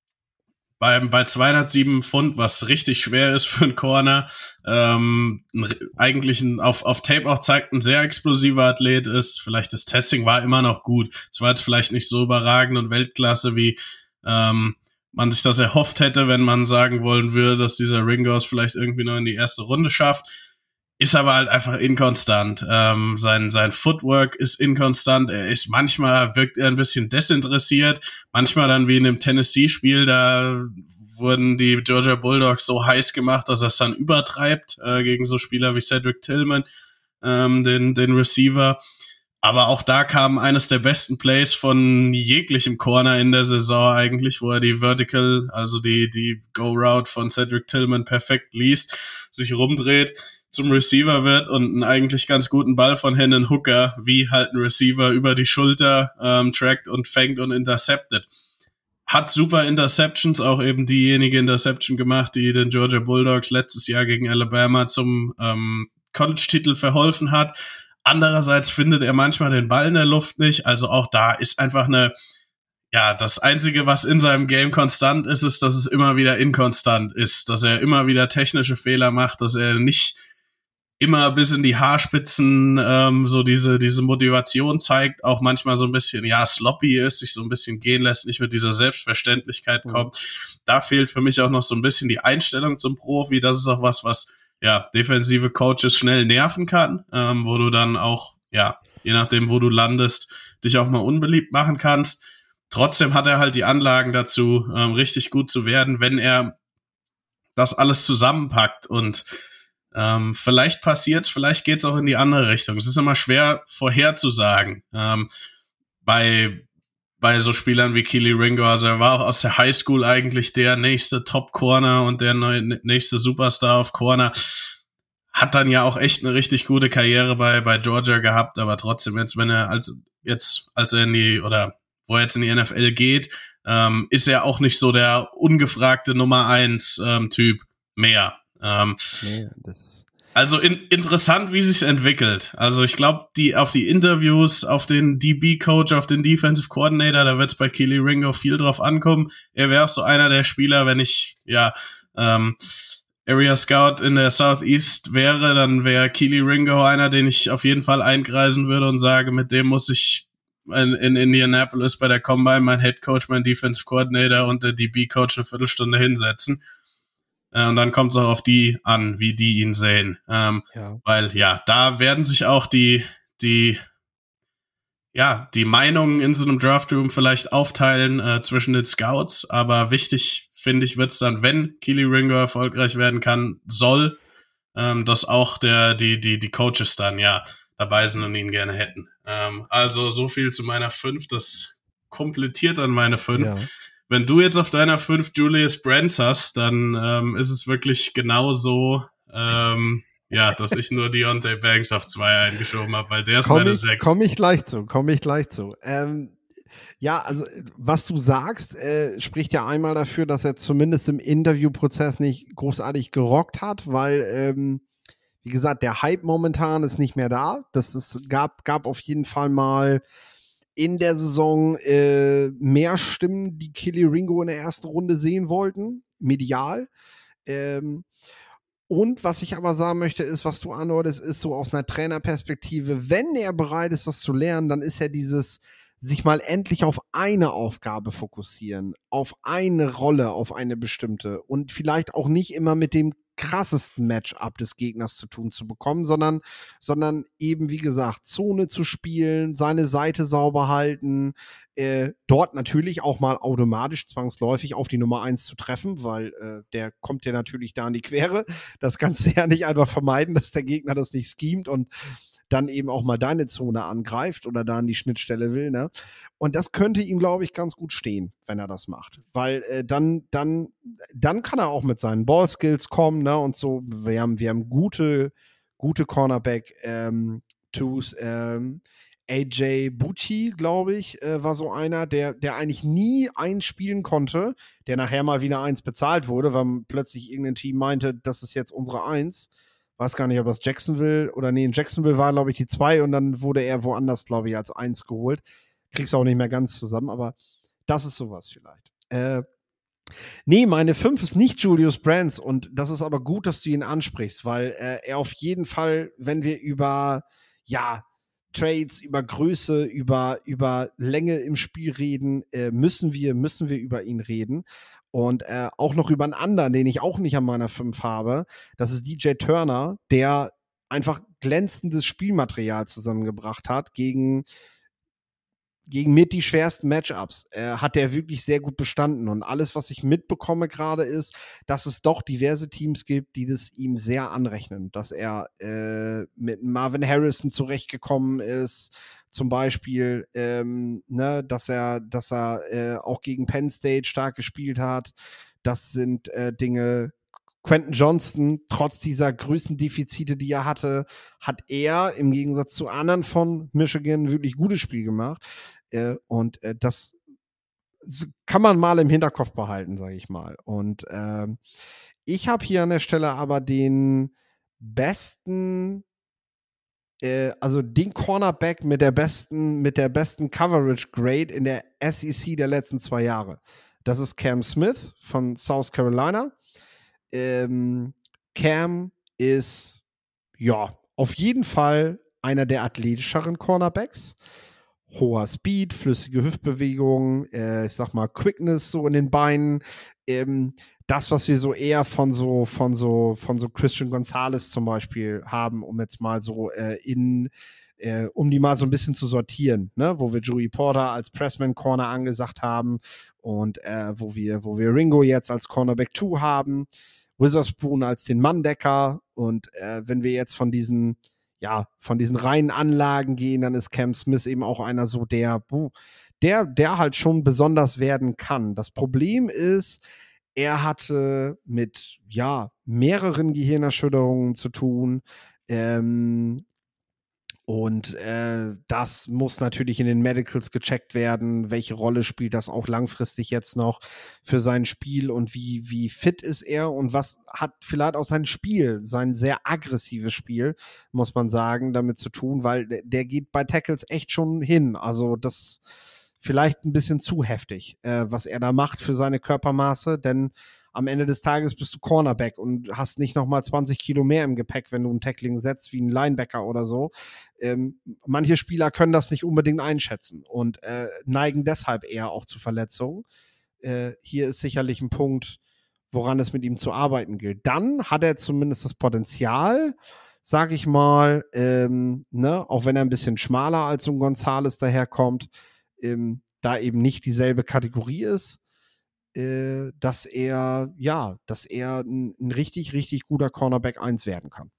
bei 207 Pfund, was richtig schwer ist für einen Corner, eigentlich auf Tape auch zeigt, ein sehr explosiver Athlet ist. Vielleicht das Testing war immer noch gut. Es war jetzt vielleicht nicht so überragend und Weltklasse, wie man sich das erhofft hätte, wenn man sagen wollen würde, dass dieser Ringo es vielleicht irgendwie noch in die erste Runde schafft. Ist aber halt einfach inkonstant. Sein Footwork ist inkonstant. Wirkt er ein bisschen desinteressiert. Manchmal dann wie in dem Tennessee-Spiel, da wurden die Georgia Bulldogs so heiß gemacht, dass er es dann übertreibt gegen so Spieler wie Cedric Tillman, den Receiver. Aber auch da kam eines der besten Plays von jeglichem Corner in der Saison eigentlich, wo er die Vertical, also die Go-Route von Cedric Tillman perfekt liest, sich rumdreht, zum Receiver wird und einen eigentlich ganz guten Ball von Hendon Hooker, wie halt ein Receiver über die Schulter trackt und fängt und interceptet. Hat super Interceptions, auch eben diejenige Interception gemacht, die den Georgia Bulldogs letztes Jahr gegen Alabama zum College-Titel verholfen hat. Andererseits findet er manchmal den Ball in der Luft nicht, also auch da ist einfach das Einzige, was in seinem Game konstant ist, ist, dass es immer wieder inkonstant ist, dass er immer wieder technische Fehler macht, dass er nicht immer bis in die Haarspitzen so diese Motivation zeigt, auch manchmal so ein bisschen, sloppy ist, sich so ein bisschen gehen lässt, nicht mit dieser Selbstverständlichkeit kommt. Da fehlt für mich auch noch so ein bisschen die Einstellung zum Profi. Das ist auch was defensive Coaches schnell nerven kann, wo du dann auch, je nachdem, wo du landest, dich auch mal unbeliebt machen kannst. Trotzdem hat er halt die Anlagen dazu, richtig gut zu werden, wenn er das alles zusammenpackt und vielleicht passiert's, vielleicht geht's auch in die andere Richtung. Es ist immer schwer vorherzusagen. Bei so Spielern wie Kelee Ringo, also er war auch aus der Highschool eigentlich der nächste Top-Corner und der nächste Superstar auf Corner. Hat dann ja auch echt eine richtig gute Karriere bei Georgia gehabt, aber trotzdem jetzt, wo er jetzt in die NFL geht, ist er auch nicht so der ungefragte Nummer 1 Typ mehr. Also interessant, wie sich's entwickelt. Also ich glaube, auf die Interviews, auf den DB-Coach, auf den Defensive Coordinator, da wird's bei Kelee Ringo viel drauf ankommen. Er wäre auch so einer der Spieler, wenn ich Area Scout in der Southeast wäre, dann wäre Kelee Ringo einer, den ich auf jeden Fall einkreisen würde und sage, mit dem muss ich in Indianapolis bei der Combine mein Head Coach, mein Defensive Coordinator und der DB-Coach eine Viertelstunde hinsetzen. Und dann kommt es auch auf die an, wie die ihn sehen. Weil, da werden sich auch die Meinungen in so einem Draftroom vielleicht aufteilen zwischen den Scouts. Aber wichtig, finde ich, wird es dann, wenn Kelee Ringo erfolgreich werden kann, dass auch die Coaches dann, dabei sind und ihn gerne hätten. Also so viel zu meiner 5. Das komplettiert dann meine 5. Ja. Wenn du jetzt auf deiner 5 Julius Brents hast, dann ist es wirklich genau so, dass ich nur Deontay Banks auf 2 eingeschoben habe, weil der ist meine 6. Komme ich gleich zu. Also was du sagst, spricht ja einmal dafür, dass er zumindest im Interviewprozess nicht großartig gerockt hat, weil, wie gesagt, der Hype momentan ist nicht mehr da. Gab auf jeden Fall mal in der Saison mehr Stimmen, die Kelee Ringo in der ersten Runde sehen wollten, medial. Und was ich aber sagen möchte, ist, was du andeutest, ist so aus einer Trainerperspektive, wenn er bereit ist, das zu lernen, dann ist ja dieses sich mal endlich auf eine Aufgabe fokussieren, auf eine Rolle, auf eine bestimmte und vielleicht auch nicht immer mit dem krassesten Matchup des Gegners zu tun zu bekommen, sondern eben, wie gesagt, Zone zu spielen, seine Seite sauber halten, dort natürlich auch mal automatisch zwangsläufig auf die Nummer 1 zu treffen, weil der kommt ja natürlich da in die Quere. Das kannst du ja nicht einfach vermeiden, dass der Gegner das nicht schemt und dann eben auch mal deine Zone angreift oder da an die Schnittstelle will, ne? Und das könnte ihm, glaube ich, ganz gut stehen, wenn er das macht. Weil dann kann er auch mit seinen Ballskills kommen, ne? Und so, wir haben gute Cornerback-Twos. AJ Bucci, glaube ich, war so einer, der eigentlich nie eins spielen konnte, der nachher mal wieder 1 bezahlt wurde, weil plötzlich irgendein Team meinte, das ist jetzt unsere 1, weiß gar nicht, ob das Jacksonville oder nee, in Jacksonville war, glaube ich, die 2 und dann wurde er woanders, glaube ich, als 1 geholt. Kriegst auch nicht mehr ganz zusammen, aber das ist sowas vielleicht. Nee, meine 5 ist nicht Julius Brands und das ist aber gut, dass du ihn ansprichst, weil er auf jeden Fall, wenn wir über, ja, Trades, über Größe, über Länge im Spiel reden, müssen wir über ihn reden. Und auch noch über einen anderen, den ich auch nicht an meiner 5 habe. Das ist DJ Turner, der einfach glänzendes Spielmaterial zusammengebracht hat gegen mit die schwersten Matchups. Hat der wirklich sehr gut bestanden. Und alles, was ich mitbekomme gerade, ist, dass es doch diverse Teams gibt, die das ihm sehr anrechnen. Dass er mit Marvin Harrison zurechtgekommen ist, zum Beispiel, dass er auch gegen Penn State stark gespielt hat. Das sind Dinge. Quentin Johnston, trotz dieser Größendefizite, die er hatte, hat er im Gegensatz zu anderen von Michigan wirklich gutes Spiel gemacht. Und das kann man mal im Hinterkopf behalten, sage ich mal. Und ich habe hier an der Stelle aber den besten, also den Cornerback mit der besten Coverage Grade in der SEC der letzten 2 Jahre. Das ist Cam Smith von South Carolina. Cam ist ja auf jeden Fall einer der athletischeren Cornerbacks. Hoher Speed, flüssige Hüftbewegungen, ich sag mal Quickness so in den Beinen. Das, was wir so eher von so Christian Gonzalez zum Beispiel haben, um jetzt mal so um die mal so ein bisschen zu sortieren, ne? Wo wir Joey Porter als Pressman Corner angesagt haben und wo wir Ringo jetzt als Cornerback 2 haben, Witherspoon als den Manndecker und wenn wir jetzt von diesen reinen Anlagen gehen, dann ist Cam Smith eben auch einer so, der halt schon besonders werden kann. Das Problem ist, er hatte mit, mehreren Gehirnerschütterungen zu tun, und das muss natürlich in den Medicals gecheckt werden. Welche Rolle spielt das auch langfristig jetzt noch für sein Spiel und wie fit ist er und was hat vielleicht auch sein sehr aggressives Spiel, muss man sagen, damit zu tun, weil der geht bei Tackles echt schon hin. Also das vielleicht ein bisschen zu heftig, was er da macht für seine Körpermaße, denn am Ende des Tages bist du Cornerback und hast nicht nochmal 20 Kilo mehr im Gepäck, wenn du ein Tackling setzt, wie ein Linebacker oder so. Manche Spieler können das nicht unbedingt einschätzen und neigen deshalb eher auch zu Verletzungen. Hier ist sicherlich ein Punkt, woran es mit ihm zu arbeiten gilt. Dann hat er zumindest das Potenzial, sag ich mal, auch wenn er ein bisschen schmaler als so ein Gonzales daherkommt, da eben nicht dieselbe Kategorie ist, dass er ein richtig, richtig guter Cornerback 1 werden kann.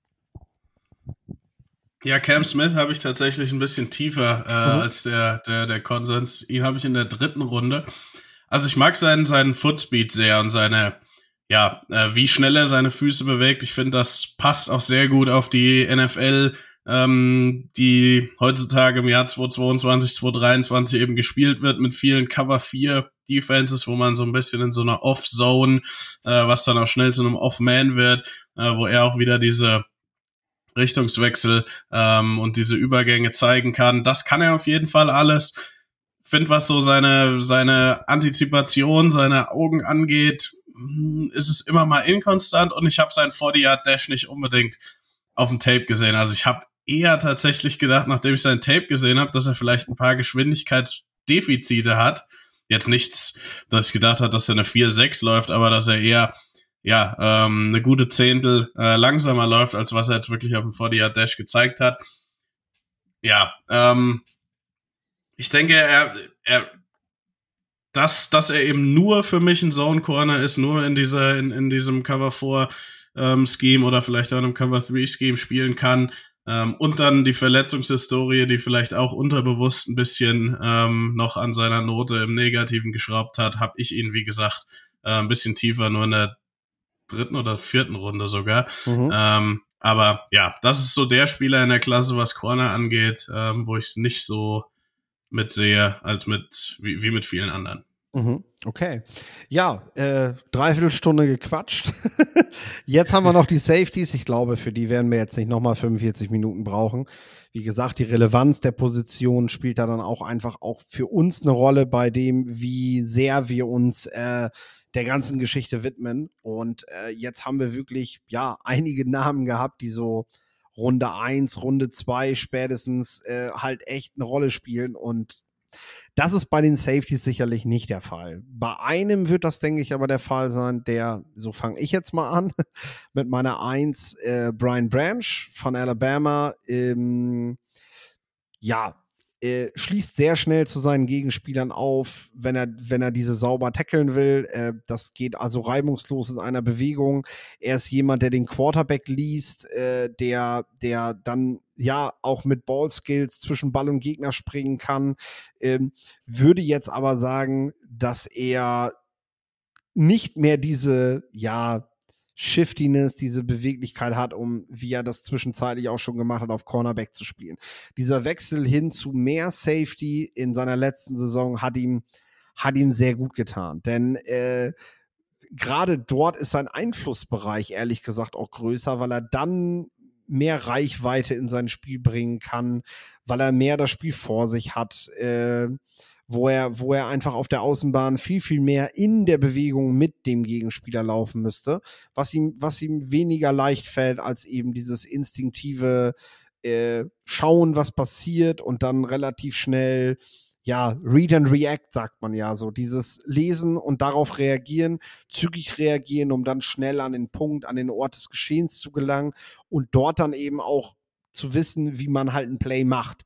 Ja, Cam Smith habe ich tatsächlich ein bisschen tiefer als der Konsens. Ihn habe ich in der 3. Runde. Also ich mag seinen Footspeed sehr und seine, wie schnell er seine Füße bewegt. Ich finde, das passt auch sehr gut auf die NFL, die heutzutage im Jahr 2022, 2023 eben gespielt wird mit vielen Cover 4 Defenses, wo man so ein bisschen in so einer Off-Zone, was dann auch schnell zu einem Off-Man wird, wo er auch wieder diese Richtungswechsel und diese Übergänge zeigen kann. Das kann er auf jeden Fall alles. Finde, was so seine Antizipation, seine Augen angeht, ist es immer mal inkonstant und ich habe seinen 40-Yard-Dash nicht unbedingt auf dem Tape gesehen. Also ich habe eher tatsächlich gedacht, nachdem ich sein Tape gesehen habe, dass er vielleicht ein paar Geschwindigkeitsdefizite hat. Jetzt nichts, dass ich gedacht habe, dass er eine 4,6 läuft, aber dass er eher eine gute Zehntel langsamer läuft, als was er jetzt wirklich auf dem 40-Yard-Dash gezeigt hat. Ja, ich denke, dass er eben nur für mich ein Zone-Corner ist, nur in diesem Cover-4-Scheme oder vielleicht auch in einem Cover-3-Scheme spielen kann, und dann die Verletzungshistorie, die vielleicht auch unterbewusst ein bisschen noch an seiner Note im Negativen geschraubt hat, habe ich ihn, wie gesagt, ein bisschen tiefer, nur in der 3. oder 4. Runde sogar. Aber ja, das ist so der Spieler in der Klasse, was Corner angeht, wo ich es nicht so mitsehe, als wie mit vielen anderen. Okay. Ja, Dreiviertelstunde gequatscht. Jetzt haben wir noch die Safeties. Ich glaube, für die werden wir jetzt nicht nochmal 45 Minuten brauchen. Wie gesagt, die Relevanz der Position spielt da dann auch einfach auch für uns eine Rolle bei dem, wie sehr wir uns der ganzen Geschichte widmen. Und jetzt haben wir wirklich, ja, einige Namen gehabt, die so Runde 1, Runde 2 spätestens halt echt eine Rolle spielen. Und das ist bei den Safeties sicherlich nicht der Fall. Bei einem wird das, denke ich, aber der Fall sein, so fange ich jetzt mal an, mit meiner 1, Brian Branch von Alabama. Schließt sehr schnell zu seinen Gegenspielern auf, wenn er diese sauber tackeln will. Das geht also reibungslos in einer Bewegung. Er ist jemand, der den Quarterback liest, der dann ja auch mit Ballskills zwischen Ball und Gegner springen kann. Würde jetzt aber sagen, dass er nicht mehr diese, Shiftiness, diese Beweglichkeit hat, wie er das zwischenzeitlich auch schon gemacht hat, auf Cornerback zu spielen. Dieser Wechsel hin zu mehr Safety in seiner letzten Saison hat ihm sehr gut getan. Denn gerade dort ist sein Einflussbereich, ehrlich gesagt, auch größer, weil er dann mehr Reichweite in sein Spiel bringen kann, weil er mehr das Spiel vor sich hat, wo er einfach auf der Außenbahn viel, viel mehr in der Bewegung mit dem Gegenspieler laufen müsste, was ihm weniger leicht fällt als eben dieses instinktive Schauen, was passiert und dann relativ schnell, Read and React, sagt man ja, so dieses Lesen und darauf reagieren, zügig reagieren, um dann schnell an den Punkt, an den Ort des Geschehens zu gelangen und dort dann eben auch zu wissen, wie man halt ein Play macht.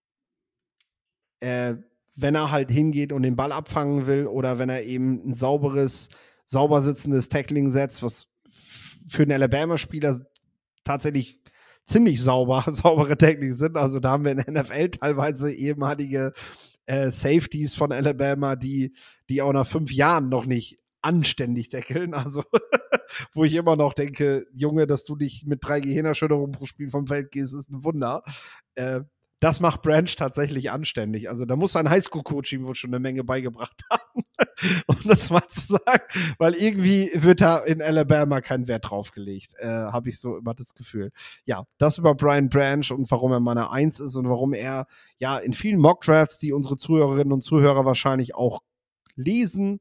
Wenn er halt hingeht und den Ball abfangen will oder wenn er eben ein sauber sitzendes Tackling setzt, was für einen Alabama-Spieler tatsächlich ziemlich saubere Tacklings sind. Also da haben wir in der NFL teilweise ehemalige Safeties von Alabama, die auch nach 5 Jahren noch nicht anständig tackeln. Also wo ich immer noch denke, Junge, dass du nicht mit 3 Gehirnerschütterungen pro Spiel vom Feld gehst, ist ein Wunder. Das macht Branch tatsächlich anständig. Also da muss sein Highschool-Coach ihm wohl schon eine Menge beigebracht haben, um das mal zu sagen. Weil irgendwie wird da in Alabama kein Wert drauf gelegt. Habe ich so immer das Gefühl. Ja, das über Brian Branch und warum er meine 1 ist und warum er in vielen Mockdrafts, die unsere Zuhörerinnen und Zuhörer wahrscheinlich auch lesen,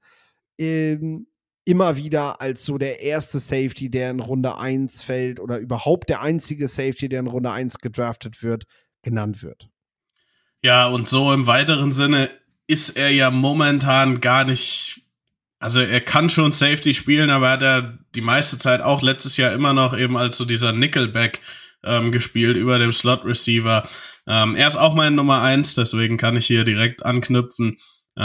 immer wieder als so der erste Safety, der in Runde 1 fällt oder überhaupt der einzige Safety, der in Runde 1 gedraftet wird, genannt wird. Ja, und so im weiteren Sinne ist er ja momentan gar nicht, also er kann schon Safety spielen, aber hat er die meiste Zeit auch letztes Jahr immer noch eben als so dieser Nickelback gespielt über dem Slot-Receiver. Er ist auch mein Nummer 1, deswegen kann ich hier direkt anknüpfen.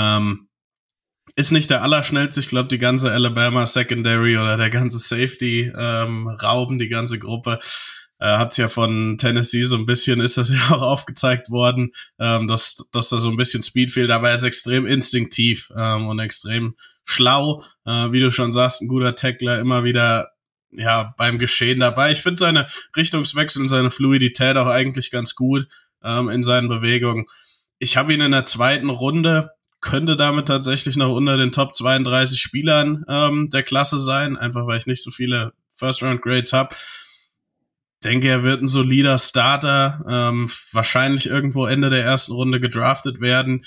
Ist nicht der allerschnellste, ich glaube die ganze Alabama Secondary oder der ganze Safety Raum, die ganze Gruppe hat's ja von Tennessee so ein bisschen, ist das ja auch aufgezeigt worden, dass da so ein bisschen Speed fehlt, aber er ist extrem instinktiv und extrem schlau, wie du schon sagst, ein guter Tackler, immer wieder beim Geschehen dabei. Ich finde seine Richtungswechsel und seine Fluidität auch eigentlich ganz gut in seinen Bewegungen. Ich habe ihn in der 2. Runde, könnte damit tatsächlich noch unter den Top 32 Spielern der Klasse sein, einfach weil ich nicht so viele First-Round-Grades habe. Denke, er wird ein solider Starter, wahrscheinlich irgendwo Ende der 1. Runde gedraftet werden.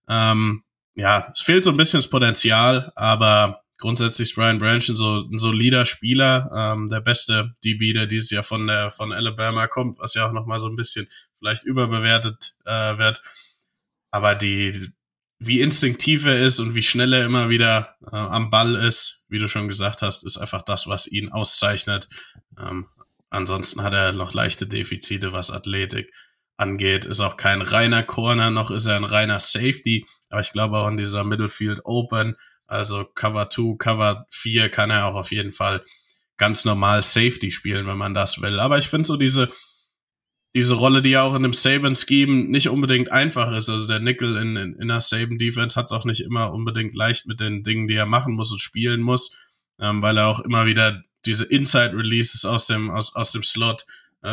Es fehlt so ein bisschen das Potenzial, aber grundsätzlich ist Brian Branch ein solider Spieler, der beste DB, der dieses Jahr von Alabama kommt, was ja auch nochmal so ein bisschen vielleicht überbewertet wird. Aber wie instinktiv er ist und wie schnell er immer wieder am Ball ist, wie du schon gesagt hast, ist einfach das, was ihn auszeichnet. Ansonsten hat er noch leichte Defizite, was Athletik angeht. Ist auch kein reiner Corner, noch ist er ein reiner Safety. Aber ich glaube auch in dieser Middlefield Open, also Cover 2, Cover 4, kann er auch auf jeden Fall ganz normal Safety spielen, wenn man das will. Aber ich finde so diese Rolle, die ja auch in dem Saban-Scheme nicht unbedingt einfach ist. Also der Nickel in der Saban-Defense hat es auch nicht immer unbedingt leicht mit den Dingen, die er machen muss und spielen muss, weil er auch immer wieder diese Inside-Releases aus dem Slot,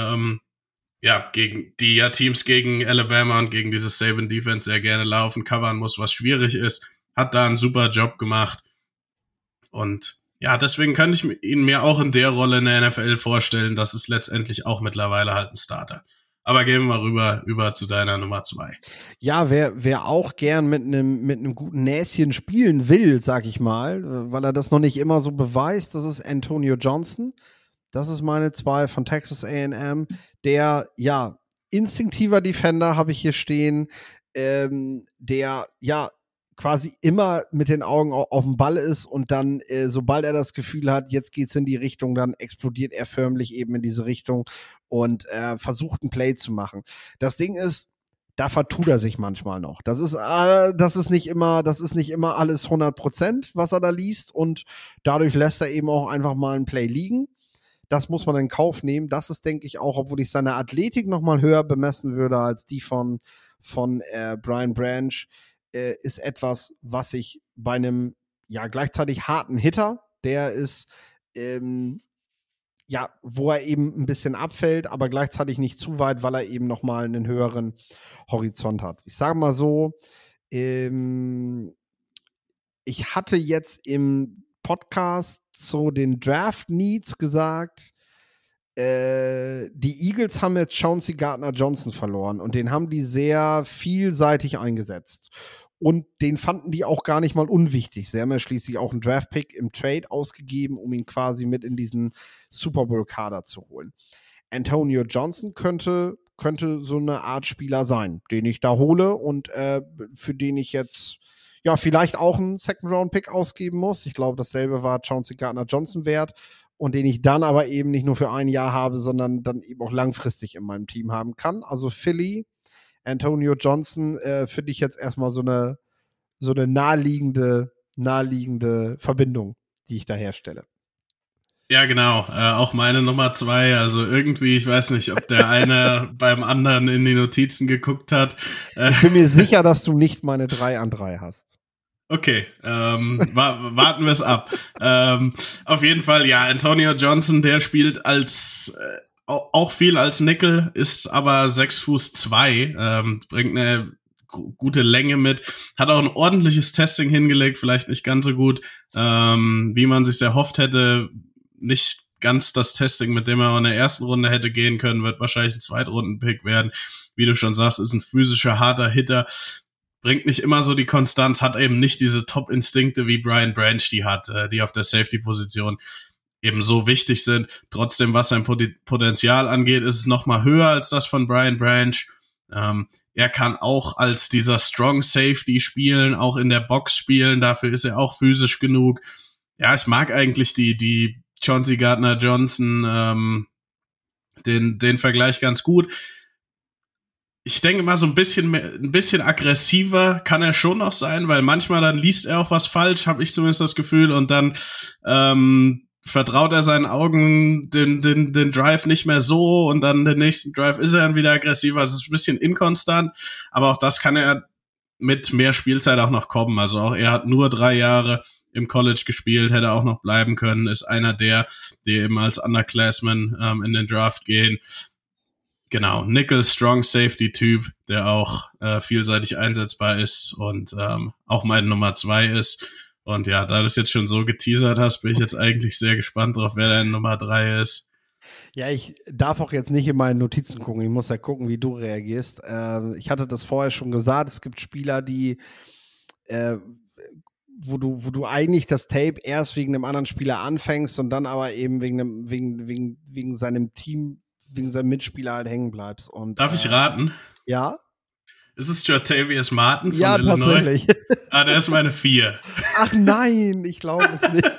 gegen die Teams gegen Alabama und gegen diese Saban-Defense sehr gerne laufen, covern muss, was schwierig ist. hat da einen super Job gemacht. Und ja, deswegen könnte ich ihn mir auch in der Rolle in der NFL vorstellen. Das ist letztendlich auch mittlerweile halt ein Starter. Aber gehen wir mal rüber zu deiner Nummer 2. Ja, wer auch gern mit einem guten Näschen spielen will, sag ich mal, weil er das noch nicht immer so beweist, das ist Antonio Johnson. Das ist meine 2 von Texas A&M. Der, ja, instinktiver Defender habe ich hier stehen, der, ja, quasi immer mit den Augen auf dem Ball ist und dann, sobald er das Gefühl hat, jetzt geht's in die Richtung, dann explodiert er förmlich eben in diese Richtung und versucht ein Play zu machen. Das Ding ist, da vertut er sich manchmal noch. Das ist nicht immer alles 100%, was er da liest und dadurch lässt er eben auch einfach mal ein Play liegen. Das muss man in Kauf nehmen. Das ist, denke ich, auch, obwohl ich seine Athletik noch mal höher bemessen würde als die von Brian Branch, ist etwas, was ich bei einem ja gleichzeitig harten Hitter, der ist ja, wo er eben ein bisschen abfällt, aber gleichzeitig nicht zu weit, weil er eben noch mal einen höheren Horizont hat. Ich sage mal so, ich hatte jetzt im Podcast zu den Draft Needs gesagt, die Eagles haben jetzt Chauncey Gardner-Johnson verloren und den haben die sehr vielseitig eingesetzt. Und den fanden die auch gar nicht mal unwichtig. Sie haben ja schließlich auch einen Draft-Pick im Trade ausgegeben, um ihn quasi mit in diesen Super Bowl-Kader zu holen. Antonio Johnson könnte so eine Art Spieler sein, den ich da hole und für den ich jetzt ja vielleicht auch einen Second-Round-Pick ausgeben muss. Ich glaube, dasselbe war Chauncey Gardner-Johnson wert. Und den ich dann aber eben nicht nur für ein Jahr habe, sondern dann eben auch langfristig in meinem Team haben kann. Also Philly, Antonio Johnson, finde ich jetzt erstmal so eine naheliegende Verbindung, die ich da herstelle. Ja, genau. Auch meine Nummer 2. Also irgendwie, ich weiß nicht, ob der eine beim anderen in die Notizen geguckt hat. Ich bin mir sicher, dass du nicht meine 3 an 3 hast. Okay, warten wir es ab. Auf jeden Fall, ja, Antonio Johnson, der spielt als auch viel als Nickel, ist aber 6'2", bringt eine gute Länge mit, hat auch ein ordentliches Testing hingelegt, vielleicht nicht ganz so gut, wie man sich erhofft hätte, nicht ganz das Testing, mit dem er in der ersten Runde hätte gehen können, wird wahrscheinlich ein Zweitrunden-Pick werden. Wie du schon sagst, ist ein physischer, harter Hitter, bringt nicht immer so die Konstanz, hat eben nicht diese Top-Instinkte, wie Brian Branch die hat, die auf der Safety-Position eben so wichtig sind. Trotzdem, was sein Potenzial angeht, ist es noch mal höher als das von Brian Branch. Er kann auch als dieser Strong Safety spielen, auch in der Box spielen, dafür ist er auch physisch genug. Ja, ich mag eigentlich die Chauncey Gardner-Johnson, den Vergleich ganz gut. Ich denke mal, so ein bisschen aggressiver kann er schon noch sein, weil manchmal dann liest er auch was falsch, habe ich zumindest das Gefühl, und dann vertraut er seinen Augen den Drive nicht mehr so und dann den nächsten Drive ist er dann wieder aggressiver. Also es ist ein bisschen inkonstant, aber auch das kann er mit mehr Spielzeit auch noch kommen. Also auch er hat nur 3 Jahre im College gespielt, hätte auch noch bleiben können, ist einer die eben als Underclassmen in den Draft gehen. Genau, Nickel, Strong Safety-Typ, der auch vielseitig einsetzbar ist und auch meine Nummer 2 ist. Und ja, da du es jetzt schon so geteasert hast, bin ich jetzt eigentlich sehr gespannt drauf, wer deine Nummer 3 ist. Ja, ich darf auch jetzt nicht in meine Notizen gucken. Ich muss ja gucken, wie du reagierst. Ich hatte das vorher schon gesagt, es gibt Spieler, die wo du eigentlich das Tape erst wegen einem anderen Spieler anfängst und dann aber eben wegen seinem Team, wegen seinem Mitspieler halt hängen bleibst. Und, darf ich raten? Ja. Ist es Jatavius Martin von ja, Illinois? Tatsächlich. Ah, der ist meine 4. Ach nein, ich glaube es nicht.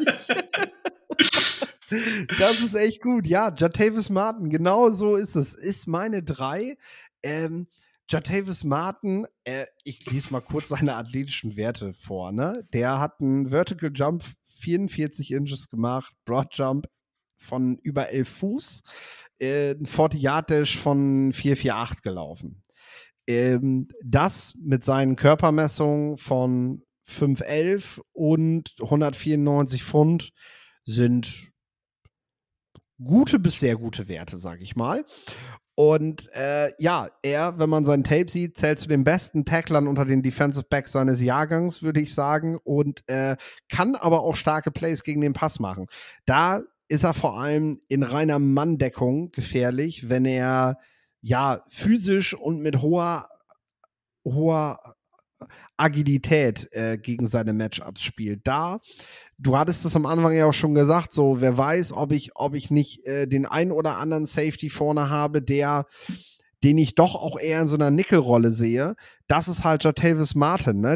Das ist echt gut. Ja, Jatavius Martin, genau so ist es. Ist meine 3. Jatavius Martin, ich lese mal kurz seine athletischen Werte vor. Ne? Der hat einen Vertical Jump 44 Inches gemacht, Broad Jump von über 11 Fuß, ein 40-Yard-Dash von 4,48 gelaufen. Das mit seinen Körpermessungen von 5,11 und 194 Pfund sind gute bis sehr gute Werte, sage ich mal. Und wenn man sein Tape sieht, zählt zu den besten Tacklern unter den Defensive Backs seines Jahrgangs, würde ich sagen. Und kann aber auch starke Plays gegen den Pass machen. Da ist er vor allem in reiner Manndeckung gefährlich, wenn er physisch und mit hoher Agilität gegen seine Matchups spielt. Du hattest es am Anfang ja auch schon gesagt, so, wer weiß, ob ich nicht den einen oder anderen Safety vorne habe, den ich doch auch eher in so einer Nickel-Rolle sehe. Das ist halt Jartavius Martin, ne?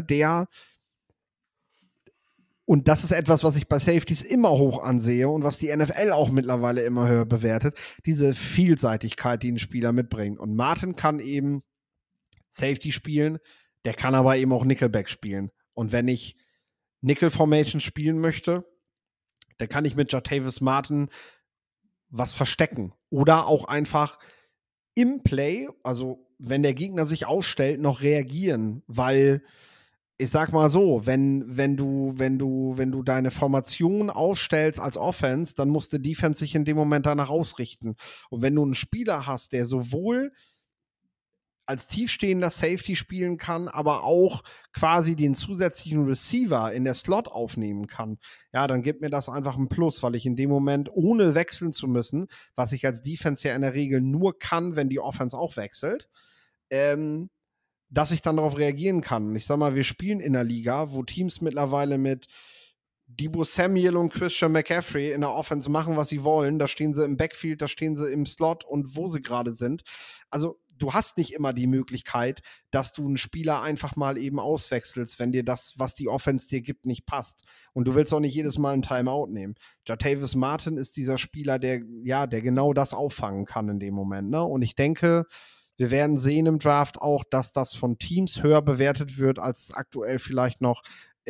Und das ist etwas, was ich bei Safeties immer hoch ansehe und was die NFL auch mittlerweile immer höher bewertet. Diese Vielseitigkeit, die ein Spieler mitbringt. Und Martin kann eben Safety spielen, der kann aber eben auch Nickelback spielen. Und wenn ich Nickel-Formation spielen möchte, dann kann ich mit Jartavius Martin was verstecken. Oder auch einfach im Play, also wenn der Gegner sich aufstellt, noch reagieren. Weil ich sag mal so, wenn du deine Formation aufstellst als Offense, dann muss die Defense sich in dem Moment danach ausrichten. Und wenn du einen Spieler hast, der sowohl als tiefstehender Safety spielen kann, aber auch quasi den zusätzlichen Receiver in der Slot aufnehmen kann, ja, dann gibt mir das einfach ein Plus, weil ich in dem Moment, ohne wechseln zu müssen, was ich als Defense ja in der Regel nur kann, wenn die Offense auch wechselt, dass ich dann darauf reagieren kann. Und ich sag mal, wir spielen in einer Liga, wo Teams mittlerweile mit Deebo Samuel und Christian McCaffrey in der Offense machen, was sie wollen. Da stehen sie im Backfield, da stehen sie im Slot und wo sie gerade sind. Also du hast nicht immer die Möglichkeit, dass du einen Spieler einfach mal eben auswechselst, wenn dir das, was die Offense dir gibt, nicht passt. Und du willst auch nicht jedes Mal ein Timeout nehmen. Jartavius Martin ist dieser Spieler, der genau das auffangen kann in dem Moment, ne? Und ich denke, wir werden sehen im Draft auch, dass das von Teams höher bewertet wird, als es aktuell vielleicht noch,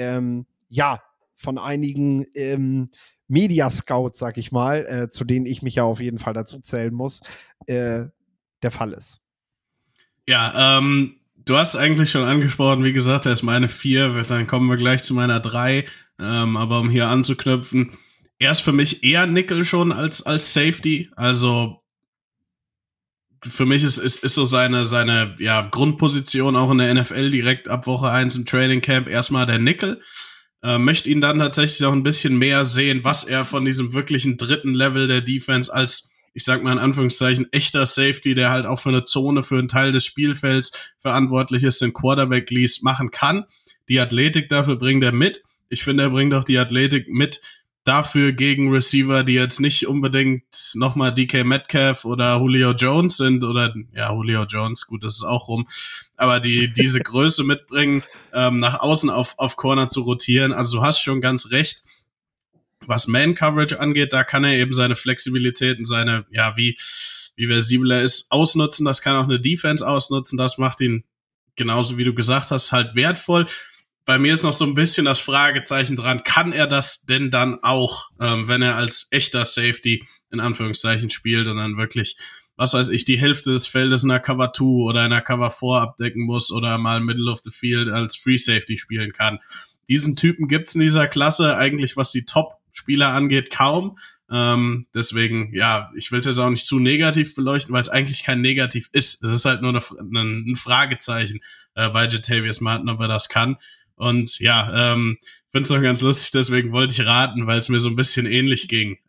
von einigen Media-Scouts, sag ich mal, zu denen ich mich ja auf jeden Fall dazu zählen muss, der Fall ist. Ja, du hast eigentlich schon angesprochen, wie gesagt, er ist meine 4, dann kommen wir gleich zu meiner 3, aber um hier anzuknüpfen, er ist für mich eher Nickel schon als Safety, also für mich ist so seine Grundposition auch in der NFL direkt ab Woche 1 im Training Camp erstmal der Nickel. Möchte ihn dann tatsächlich auch ein bisschen mehr sehen, was er von diesem wirklichen dritten Level der Defense als, ich sag mal in Anführungszeichen, echter Safety, der halt auch für eine Zone, für einen Teil des Spielfelds verantwortlich ist, den Quarterback liest, machen kann. Die Athletik dafür bringt er mit. Ich finde, er bringt auch die Athletik mit dafür gegen Receiver, die jetzt nicht unbedingt nochmal DK Metcalf oder Julio Jones sind oder, ja, Julio Jones, gut, das ist auch rum, aber die diese Größe mitbringen, nach außen auf Corner zu rotieren. Also du hast schon ganz recht. Was Man-Coverage angeht, da kann er eben seine Flexibilität und seine, wie versibel er ist, ausnutzen. Das kann auch eine Defense ausnutzen. Das macht ihn, genauso wie du gesagt hast, halt wertvoll. Bei mir ist noch so ein bisschen das Fragezeichen dran, kann er das denn dann auch, wenn er als echter Safety in Anführungszeichen spielt und dann wirklich, was weiß ich, die Hälfte des Feldes in der Cover 2 oder in der Cover 4 abdecken muss oder mal Middle of the Field als Free Safety spielen kann. Diesen Typen gibt's in dieser Klasse eigentlich, was die Top-Spieler angeht, kaum. Deswegen, ich will es jetzt auch nicht zu negativ beleuchten, weil es eigentlich kein Negativ ist. Es ist halt nur ein Fragezeichen bei Jartavius Martin, ob er das kann. Und finde es noch ganz lustig, deswegen wollte ich raten, weil es mir so ein bisschen ähnlich ging.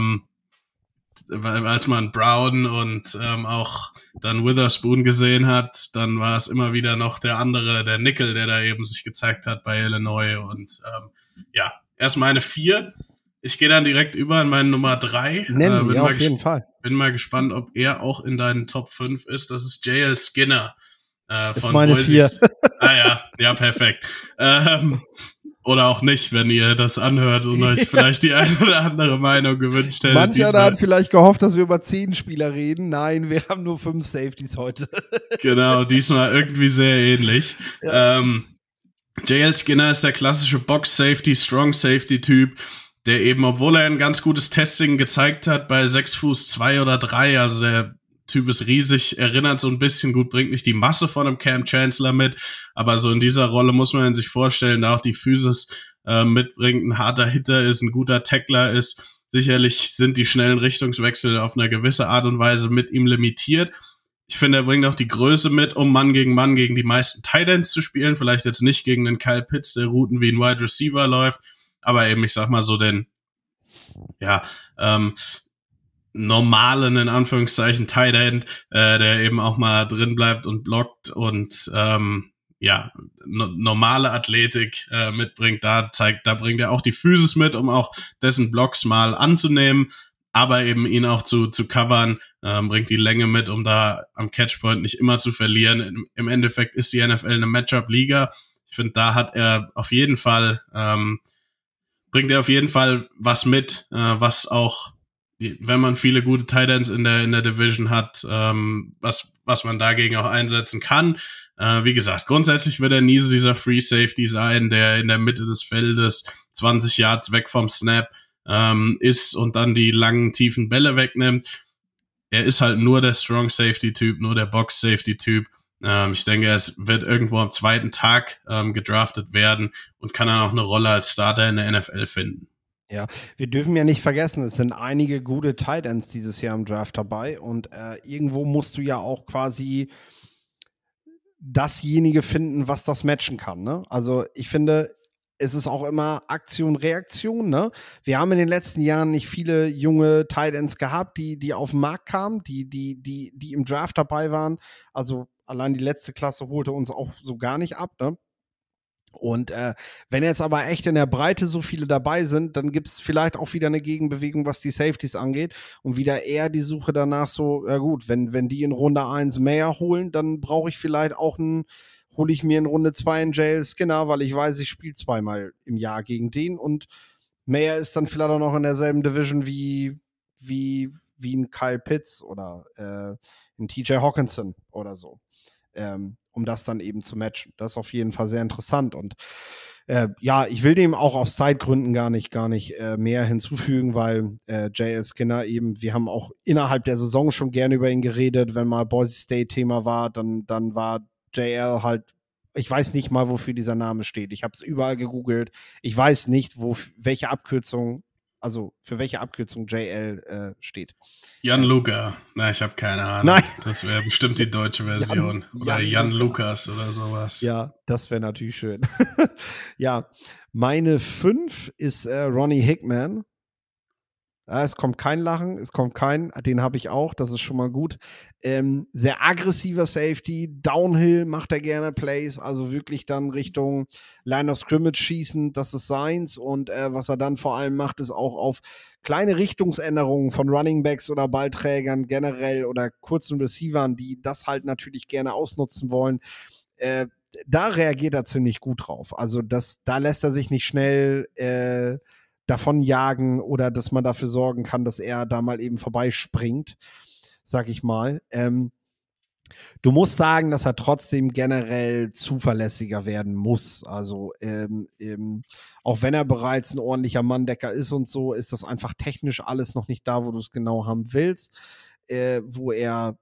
Als man Brown und auch dann Witherspoon gesehen hat, dann war es immer wieder noch der andere, der Nickel, der da eben sich gezeigt hat bei Illinois. Und erst meine 4. Ich gehe dann direkt über in meine Nummer 3. Nennen Sie, auf jeden Fall. Bin mal gespannt, ob er auch in deinen Top 5 ist. Das ist J.L. Skinner. Ist meine 4. Ja, perfekt. Oder auch nicht, wenn ihr das anhört und euch vielleicht die eine oder andere Meinung gewünscht hättet. Mancher hat vielleicht gehofft, dass wir über 10 Spieler reden. Nein, wir haben nur 5 Safeties heute. Genau, diesmal irgendwie sehr ähnlich. Ja. J.L. Skinner ist der klassische Box-Safety, Strong-Safety-Typ, der eben, obwohl er ein ganz gutes Testing gezeigt hat, bei 6 Fuß 2 oder 3, also der Typ ist riesig, erinnert so ein bisschen, gut, bringt nicht die Masse von einem Cam Chancellor mit, aber so in dieser Rolle muss man sich vorstellen, da auch die Physis mitbringt, ein harter Hitter ist, ein guter Tackler ist. Sicherlich sind die schnellen Richtungswechsel auf eine gewisse Art und Weise mit ihm limitiert, Ich finde, er bringt auch die Größe mit, um Mann gegen die meisten Tight Ends zu spielen. Vielleicht jetzt nicht gegen den Kyle Pitts, der Routen wie ein Wide Receiver läuft, aber eben, ich sag mal so den, normalen, in Anführungszeichen, Tight End, der eben auch mal drin bleibt und blockt und normale Athletik mitbringt. Da bringt er auch die Physis mit, um auch dessen Blocks mal anzunehmen, aber eben ihn auch zu covern, bringt die Länge mit, um da am Catchpoint nicht immer zu verlieren. Im Endeffekt ist die NFL eine Matchup-Liga. Ich finde, da hat er auf jeden Fall, bringt er auf jeden Fall was mit, was auch, wenn man viele gute Tight Ends in der Division hat, was man dagegen auch einsetzen kann. Wie gesagt, grundsätzlich wird er nie so dieser Free Safety sein, der in der Mitte des Feldes 20 Yards weg vom Snap ist und dann die langen, tiefen Bälle wegnimmt. Er ist halt nur der Strong Safety Typ, nur der Box Safety Typ. Ich denke, es wird irgendwo am zweiten Tag gedraftet werden und kann dann auch eine Rolle als Starter in der NFL finden. Ja, wir dürfen ja nicht vergessen, es sind einige gute Tight Ends dieses Jahr im Draft dabei und irgendwo musst du ja auch quasi dasjenige finden, was das matchen kann, ne? Also ich finde, es ist auch immer Aktion, Reaktion, ne? Wir haben in den letzten Jahren nicht viele junge Tight Ends gehabt, die auf den Markt kamen, die im Draft dabei waren. Also allein die letzte Klasse holte uns auch so gar nicht ab, ne? Und wenn jetzt aber echt in der Breite so viele dabei sind, dann gibt es vielleicht auch wieder eine Gegenbewegung, was die Safeties angeht und wieder eher die Suche danach so, ja gut, wenn die in Runde 1 mehr holen, dann brauche ich vielleicht auch hole ich mir in Runde 2 einen JL Skinner, weil ich weiß, ich spiele zweimal im Jahr gegen den und Mayer ist dann vielleicht auch noch in derselben Division wie ein Kyle Pitts oder ein TJ Hawkinson oder so. Um das dann eben zu matchen. Das ist auf jeden Fall sehr interessant und ich will dem auch aus Zeitgründen gar nicht mehr hinzufügen, weil JL Skinner eben, wir haben auch innerhalb der Saison schon gerne über ihn geredet, wenn mal Boise State Thema war, dann war JL halt, ich weiß nicht mal, wofür dieser Name steht. Ich habe es überall gegoogelt. Ich weiß nicht, für welche Abkürzung JL steht. Gianluca. Na, ich habe keine Ahnung. Nein. Das wäre bestimmt die deutsche Version. Oder Jan Lukas oder sowas. Ja, das wäre natürlich schön. Ja, meine 5 ist Ronnie Hickman. Ja, es kommt kein Lachen, den habe ich auch, das ist schon mal gut. Sehr aggressiver Safety, Downhill macht er gerne Plays, also wirklich dann Richtung Line of Scrimmage schießen, das ist seins und was er dann vor allem macht, ist auch auf kleine Richtungsänderungen von Runningbacks oder Ballträgern generell oder kurzen Receivern, die das halt natürlich gerne ausnutzen wollen, da reagiert er ziemlich gut drauf. Also da lässt er sich nicht schnell davon jagen oder dass man dafür sorgen kann, dass er da mal eben vorbeispringt, sag ich mal. Du musst sagen, dass er trotzdem generell zuverlässiger werden muss. Also auch wenn er bereits ein ordentlicher Manndecker ist und so, ist das einfach technisch alles noch nicht da, wo du es genau haben willst. Wo er,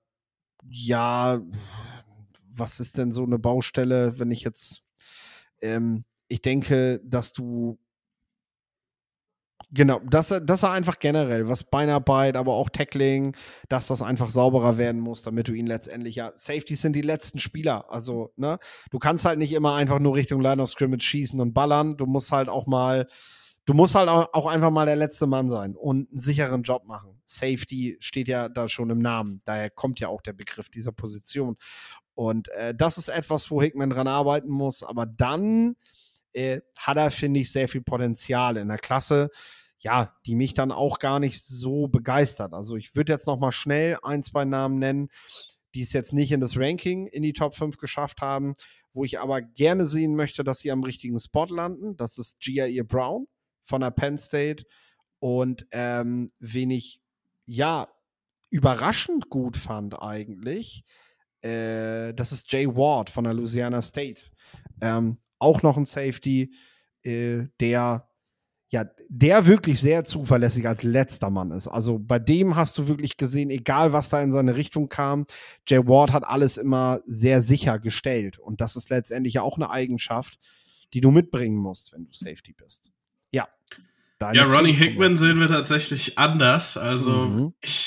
was ist denn so eine Baustelle, wenn ich jetzt, ich denke, dass du genau, dass er einfach generell, was Beinarbeit, aber auch Tackling, dass das einfach sauberer werden muss, damit du ihn letztendlich, Safeties sind die letzten Spieler, also, ne, du kannst halt nicht immer einfach nur Richtung Line of Scrimmage schießen und ballern, du musst halt auch einfach mal der letzte Mann sein und einen sicheren Job machen. Safety steht ja da schon im Namen, daher kommt ja auch der Begriff dieser Position und das ist etwas, wo Hickman dran arbeiten muss, aber dann hat er, finde ich, sehr viel Potenzial in der Klasse, die mich dann auch gar nicht so begeistert. Also ich würde jetzt noch mal schnell 1, 2 Namen nennen, die es jetzt nicht in das Ranking in die Top 5 geschafft haben, wo ich aber gerne sehen möchte, dass sie am richtigen Spot landen. Das ist Jair Brown von der Penn State und wen ich überraschend gut fand eigentlich, das ist Jay Ward von der Louisiana State. Auch noch ein Safety, der wirklich sehr zuverlässig als letzter Mann ist. Also bei dem hast du wirklich gesehen, egal was da in seine Richtung kam, Jay Ward hat alles immer sehr sicher gestellt. Und das ist letztendlich ja auch eine Eigenschaft, die du mitbringen musst, wenn du Safety bist. Ja. Ronnie Hickman sehen wir tatsächlich anders. Also ich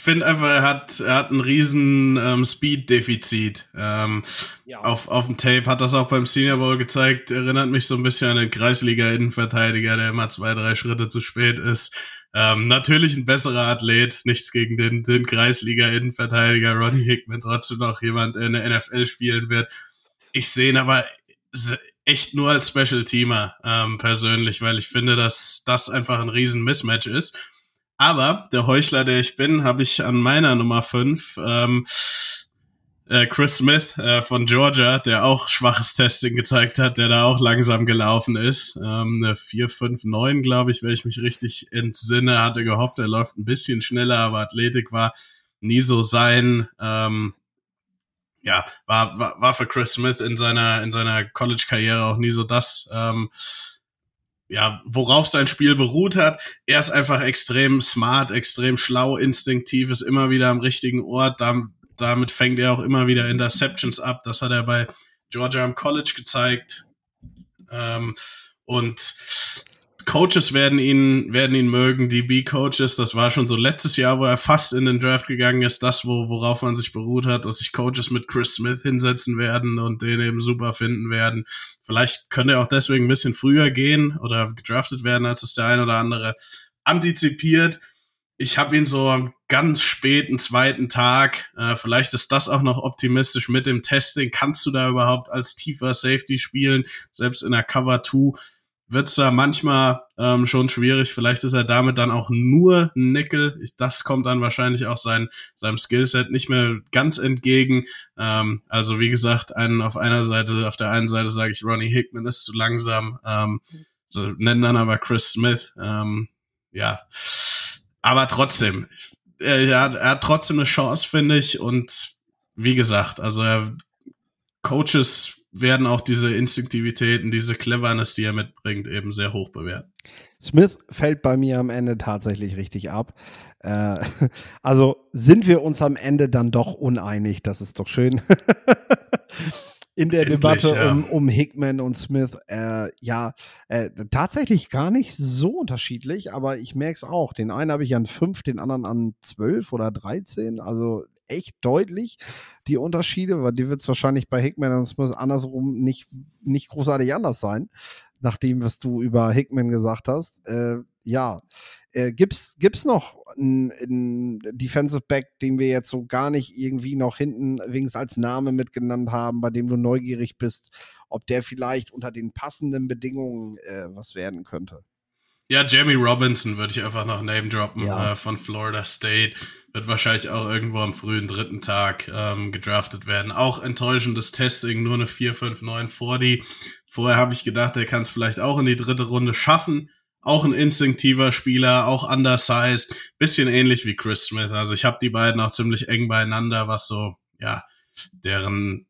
finde einfach, er hat ein riesen Speed-Defizit. Auf dem Tape hat das auch beim Senior Bowl gezeigt, erinnert mich so ein bisschen an den Kreisliga-Innenverteidiger, der immer 2-3 Schritte zu spät ist. Natürlich ein besserer Athlet, nichts gegen den Kreisliga-Innenverteidiger Ronnie Hickman, trotzdem noch jemand, der in der NFL spielen wird. Ich sehe ihn aber echt nur als Special-Teamer persönlich, weil ich finde, dass das einfach ein riesen Mismatch ist. Aber der Heuchler, der ich bin, habe ich an meiner Nummer 5 Chris Smith von Georgia, der auch schwaches Testing gezeigt hat, der da auch langsam gelaufen ist. Eine 4,59, glaube ich, wenn ich mich richtig entsinne, hatte gehofft, er läuft ein bisschen schneller, aber Athletik war nie so sein. War für Chris Smith in seiner College-Karriere auch nie so das, worauf sein Spiel beruht hat. Er ist einfach extrem smart, extrem schlau, instinktiv, ist immer wieder am richtigen Ort. Damit fängt er auch immer wieder Interceptions ab. Das hat er bei Georgia am College gezeigt. Und Coaches werden ihn mögen, DB-Coaches. Das war schon so letztes Jahr, wo er fast in den Draft gegangen ist. Das, worauf man sich beruht hat, dass sich Coaches mit Chris Smith hinsetzen werden und den eben super finden werden. Vielleicht könnte er auch deswegen ein bisschen früher gehen oder gedraftet werden, als es der ein oder andere antizipiert. Ich habe ihn so am ganz späten zweiten Tag. Vielleicht ist das auch noch optimistisch mit dem Testing. Kannst du da überhaupt als tiefer Safety spielen? Selbst in der Cover 2 wird's da manchmal schon schwierig. Vielleicht ist er damit dann auch nur ein Nickel. Das kommt dann wahrscheinlich auch seinem Skillset nicht mehr ganz entgegen. Also wie gesagt, auf der einen Seite sage ich, Ronnie Hickman ist zu langsam. So nennen dann aber Chris Smith. Aber trotzdem, er hat trotzdem eine Chance, finde ich. Und wie gesagt, also Coaches werden auch diese Instinktivitäten, diese Cleverness, die er mitbringt, eben sehr hoch bewerten. Smith fällt bei mir am Ende tatsächlich richtig ab. Also sind wir uns am Ende dann doch uneinig. Das ist doch schön. In der Endlich, Debatte ja. um Hickman und Smith, tatsächlich gar nicht so unterschiedlich, aber ich merke es auch. Den einen habe ich an 5, den anderen an 12 oder 13, also echt deutlich die Unterschiede, weil die wird es wahrscheinlich bei Hickman und Smith andersrum nicht großartig anders sein, nach dem, was du über Hickman gesagt hast. Gibt's noch einen Defensive Back, den wir jetzt so gar nicht irgendwie noch hinten wenigstens als Name mitgenannt haben, bei dem du neugierig bist, ob der vielleicht unter den passenden Bedingungen was werden könnte? Ja, Jamie Robinson würde ich einfach noch name droppen, Ja. von Florida State. Wird wahrscheinlich auch irgendwo am frühen 3. Tag gedraftet werden. Auch enttäuschendes Testing, nur eine 4,59 40. Vorher habe ich gedacht, er kann es vielleicht auch in die 3. Runde schaffen. Auch ein instinktiver Spieler, auch undersized, bisschen ähnlich wie Chris Smith. Also ich habe die beiden auch ziemlich eng beieinander, was so, deren,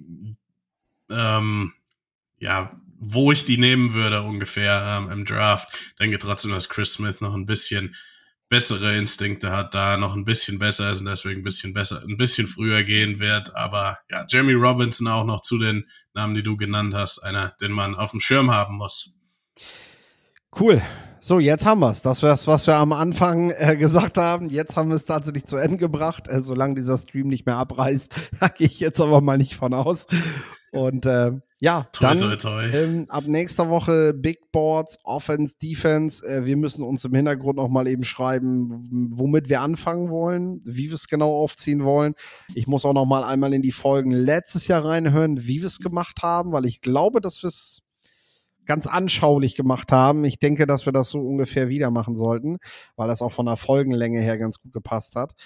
wo ich die nehmen würde ungefähr im Draft. Denke trotzdem, dass Chris Smith noch ein bisschen bessere Instinkte hat, da noch ein bisschen besser ist und deswegen ein bisschen früher gehen wird. Aber ja, Jamie Robinson auch noch zu den Namen, die du genannt hast, einer, den man auf dem Schirm haben muss. Cool. So, jetzt haben wir es. Das wär's, was wir am Anfang gesagt haben. Jetzt haben wir es tatsächlich zu Ende gebracht. Solange dieser Stream nicht mehr abreißt, da gehe ich jetzt aber mal nicht von aus. Und dann ab nächster Woche Big Boards, Offense, Defense. Wir müssen uns im Hintergrund noch mal eben schreiben, womit wir anfangen wollen, wie wir es genau aufziehen wollen. Ich muss auch noch mal einmal in die Folgen letztes Jahr reinhören, wie wir es gemacht haben, weil ich glaube, dass wir es ganz anschaulich gemacht haben. Ich denke, dass wir das so ungefähr wieder machen sollten, weil das auch von der Folgenlänge her ganz gut gepasst hat.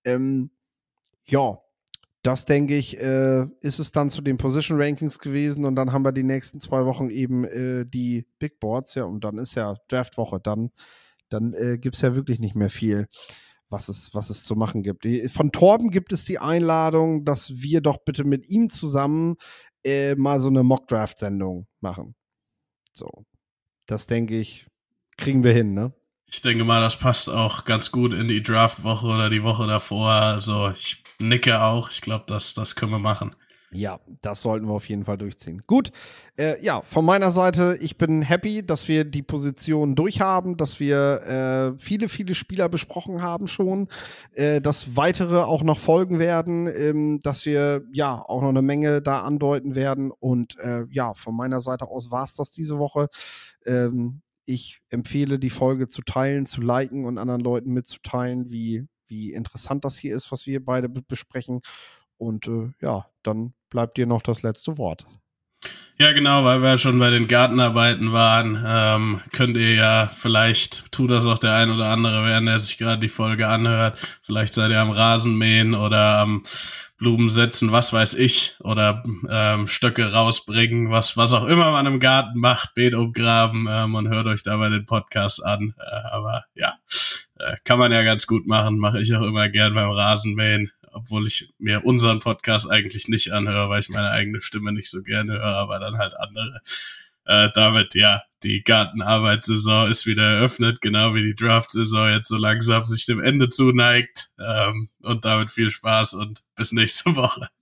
Das denke ich, ist es dann zu den Position Rankings gewesen und dann haben wir die nächsten 2 Wochen eben die Big Boards, ja, und dann ist ja Draftwoche, dann gibt es ja wirklich nicht mehr viel, was es zu machen gibt. Von Torben gibt es die Einladung, dass wir doch bitte mit ihm zusammen mal so eine Mock-Draft-Sendung machen. So, das denke ich, kriegen wir hin, ne? Ich denke mal, das passt auch ganz gut in die Draftwoche oder die Woche davor. Also ich nicke auch. Ich glaube, das können wir machen. Ja, das sollten wir auf jeden Fall durchziehen. Gut, ja, von meiner Seite, ich bin happy, dass wir die Position durchhaben, dass wir viele, viele Spieler besprochen haben schon, dass weitere auch noch folgen werden, dass wir ja auch noch eine Menge da andeuten werden. Und ja, von meiner Seite aus war es das diese Woche. Ich empfehle, die Folge zu teilen, zu liken und anderen Leuten mitzuteilen, wie interessant das hier ist, was wir beide besprechen. Und ja, dann bleibt dir noch das letzte Wort. Ja, genau, weil wir ja schon bei den Gartenarbeiten waren, könnt ihr ja, vielleicht tut das auch der ein oder andere, während er sich gerade die Folge anhört. Vielleicht seid ihr am Rasenmähen oder am Blumen setzen, was weiß ich, oder Stöcke rausbringen, was auch immer man im Garten macht, Beet umgraben, und hört euch dabei den Podcast an. Aber ja, kann man ja ganz gut machen, mache ich auch immer gern beim Rasenmähen. Obwohl ich mir unseren Podcast eigentlich nicht anhöre, weil ich meine eigene Stimme nicht so gerne höre, aber dann halt andere. Damit, ja, die Gartenarbeitssaison ist wieder eröffnet, genau wie die Draft-Saison jetzt so langsam sich dem Ende zuneigt. Und damit viel Spaß und bis nächste Woche.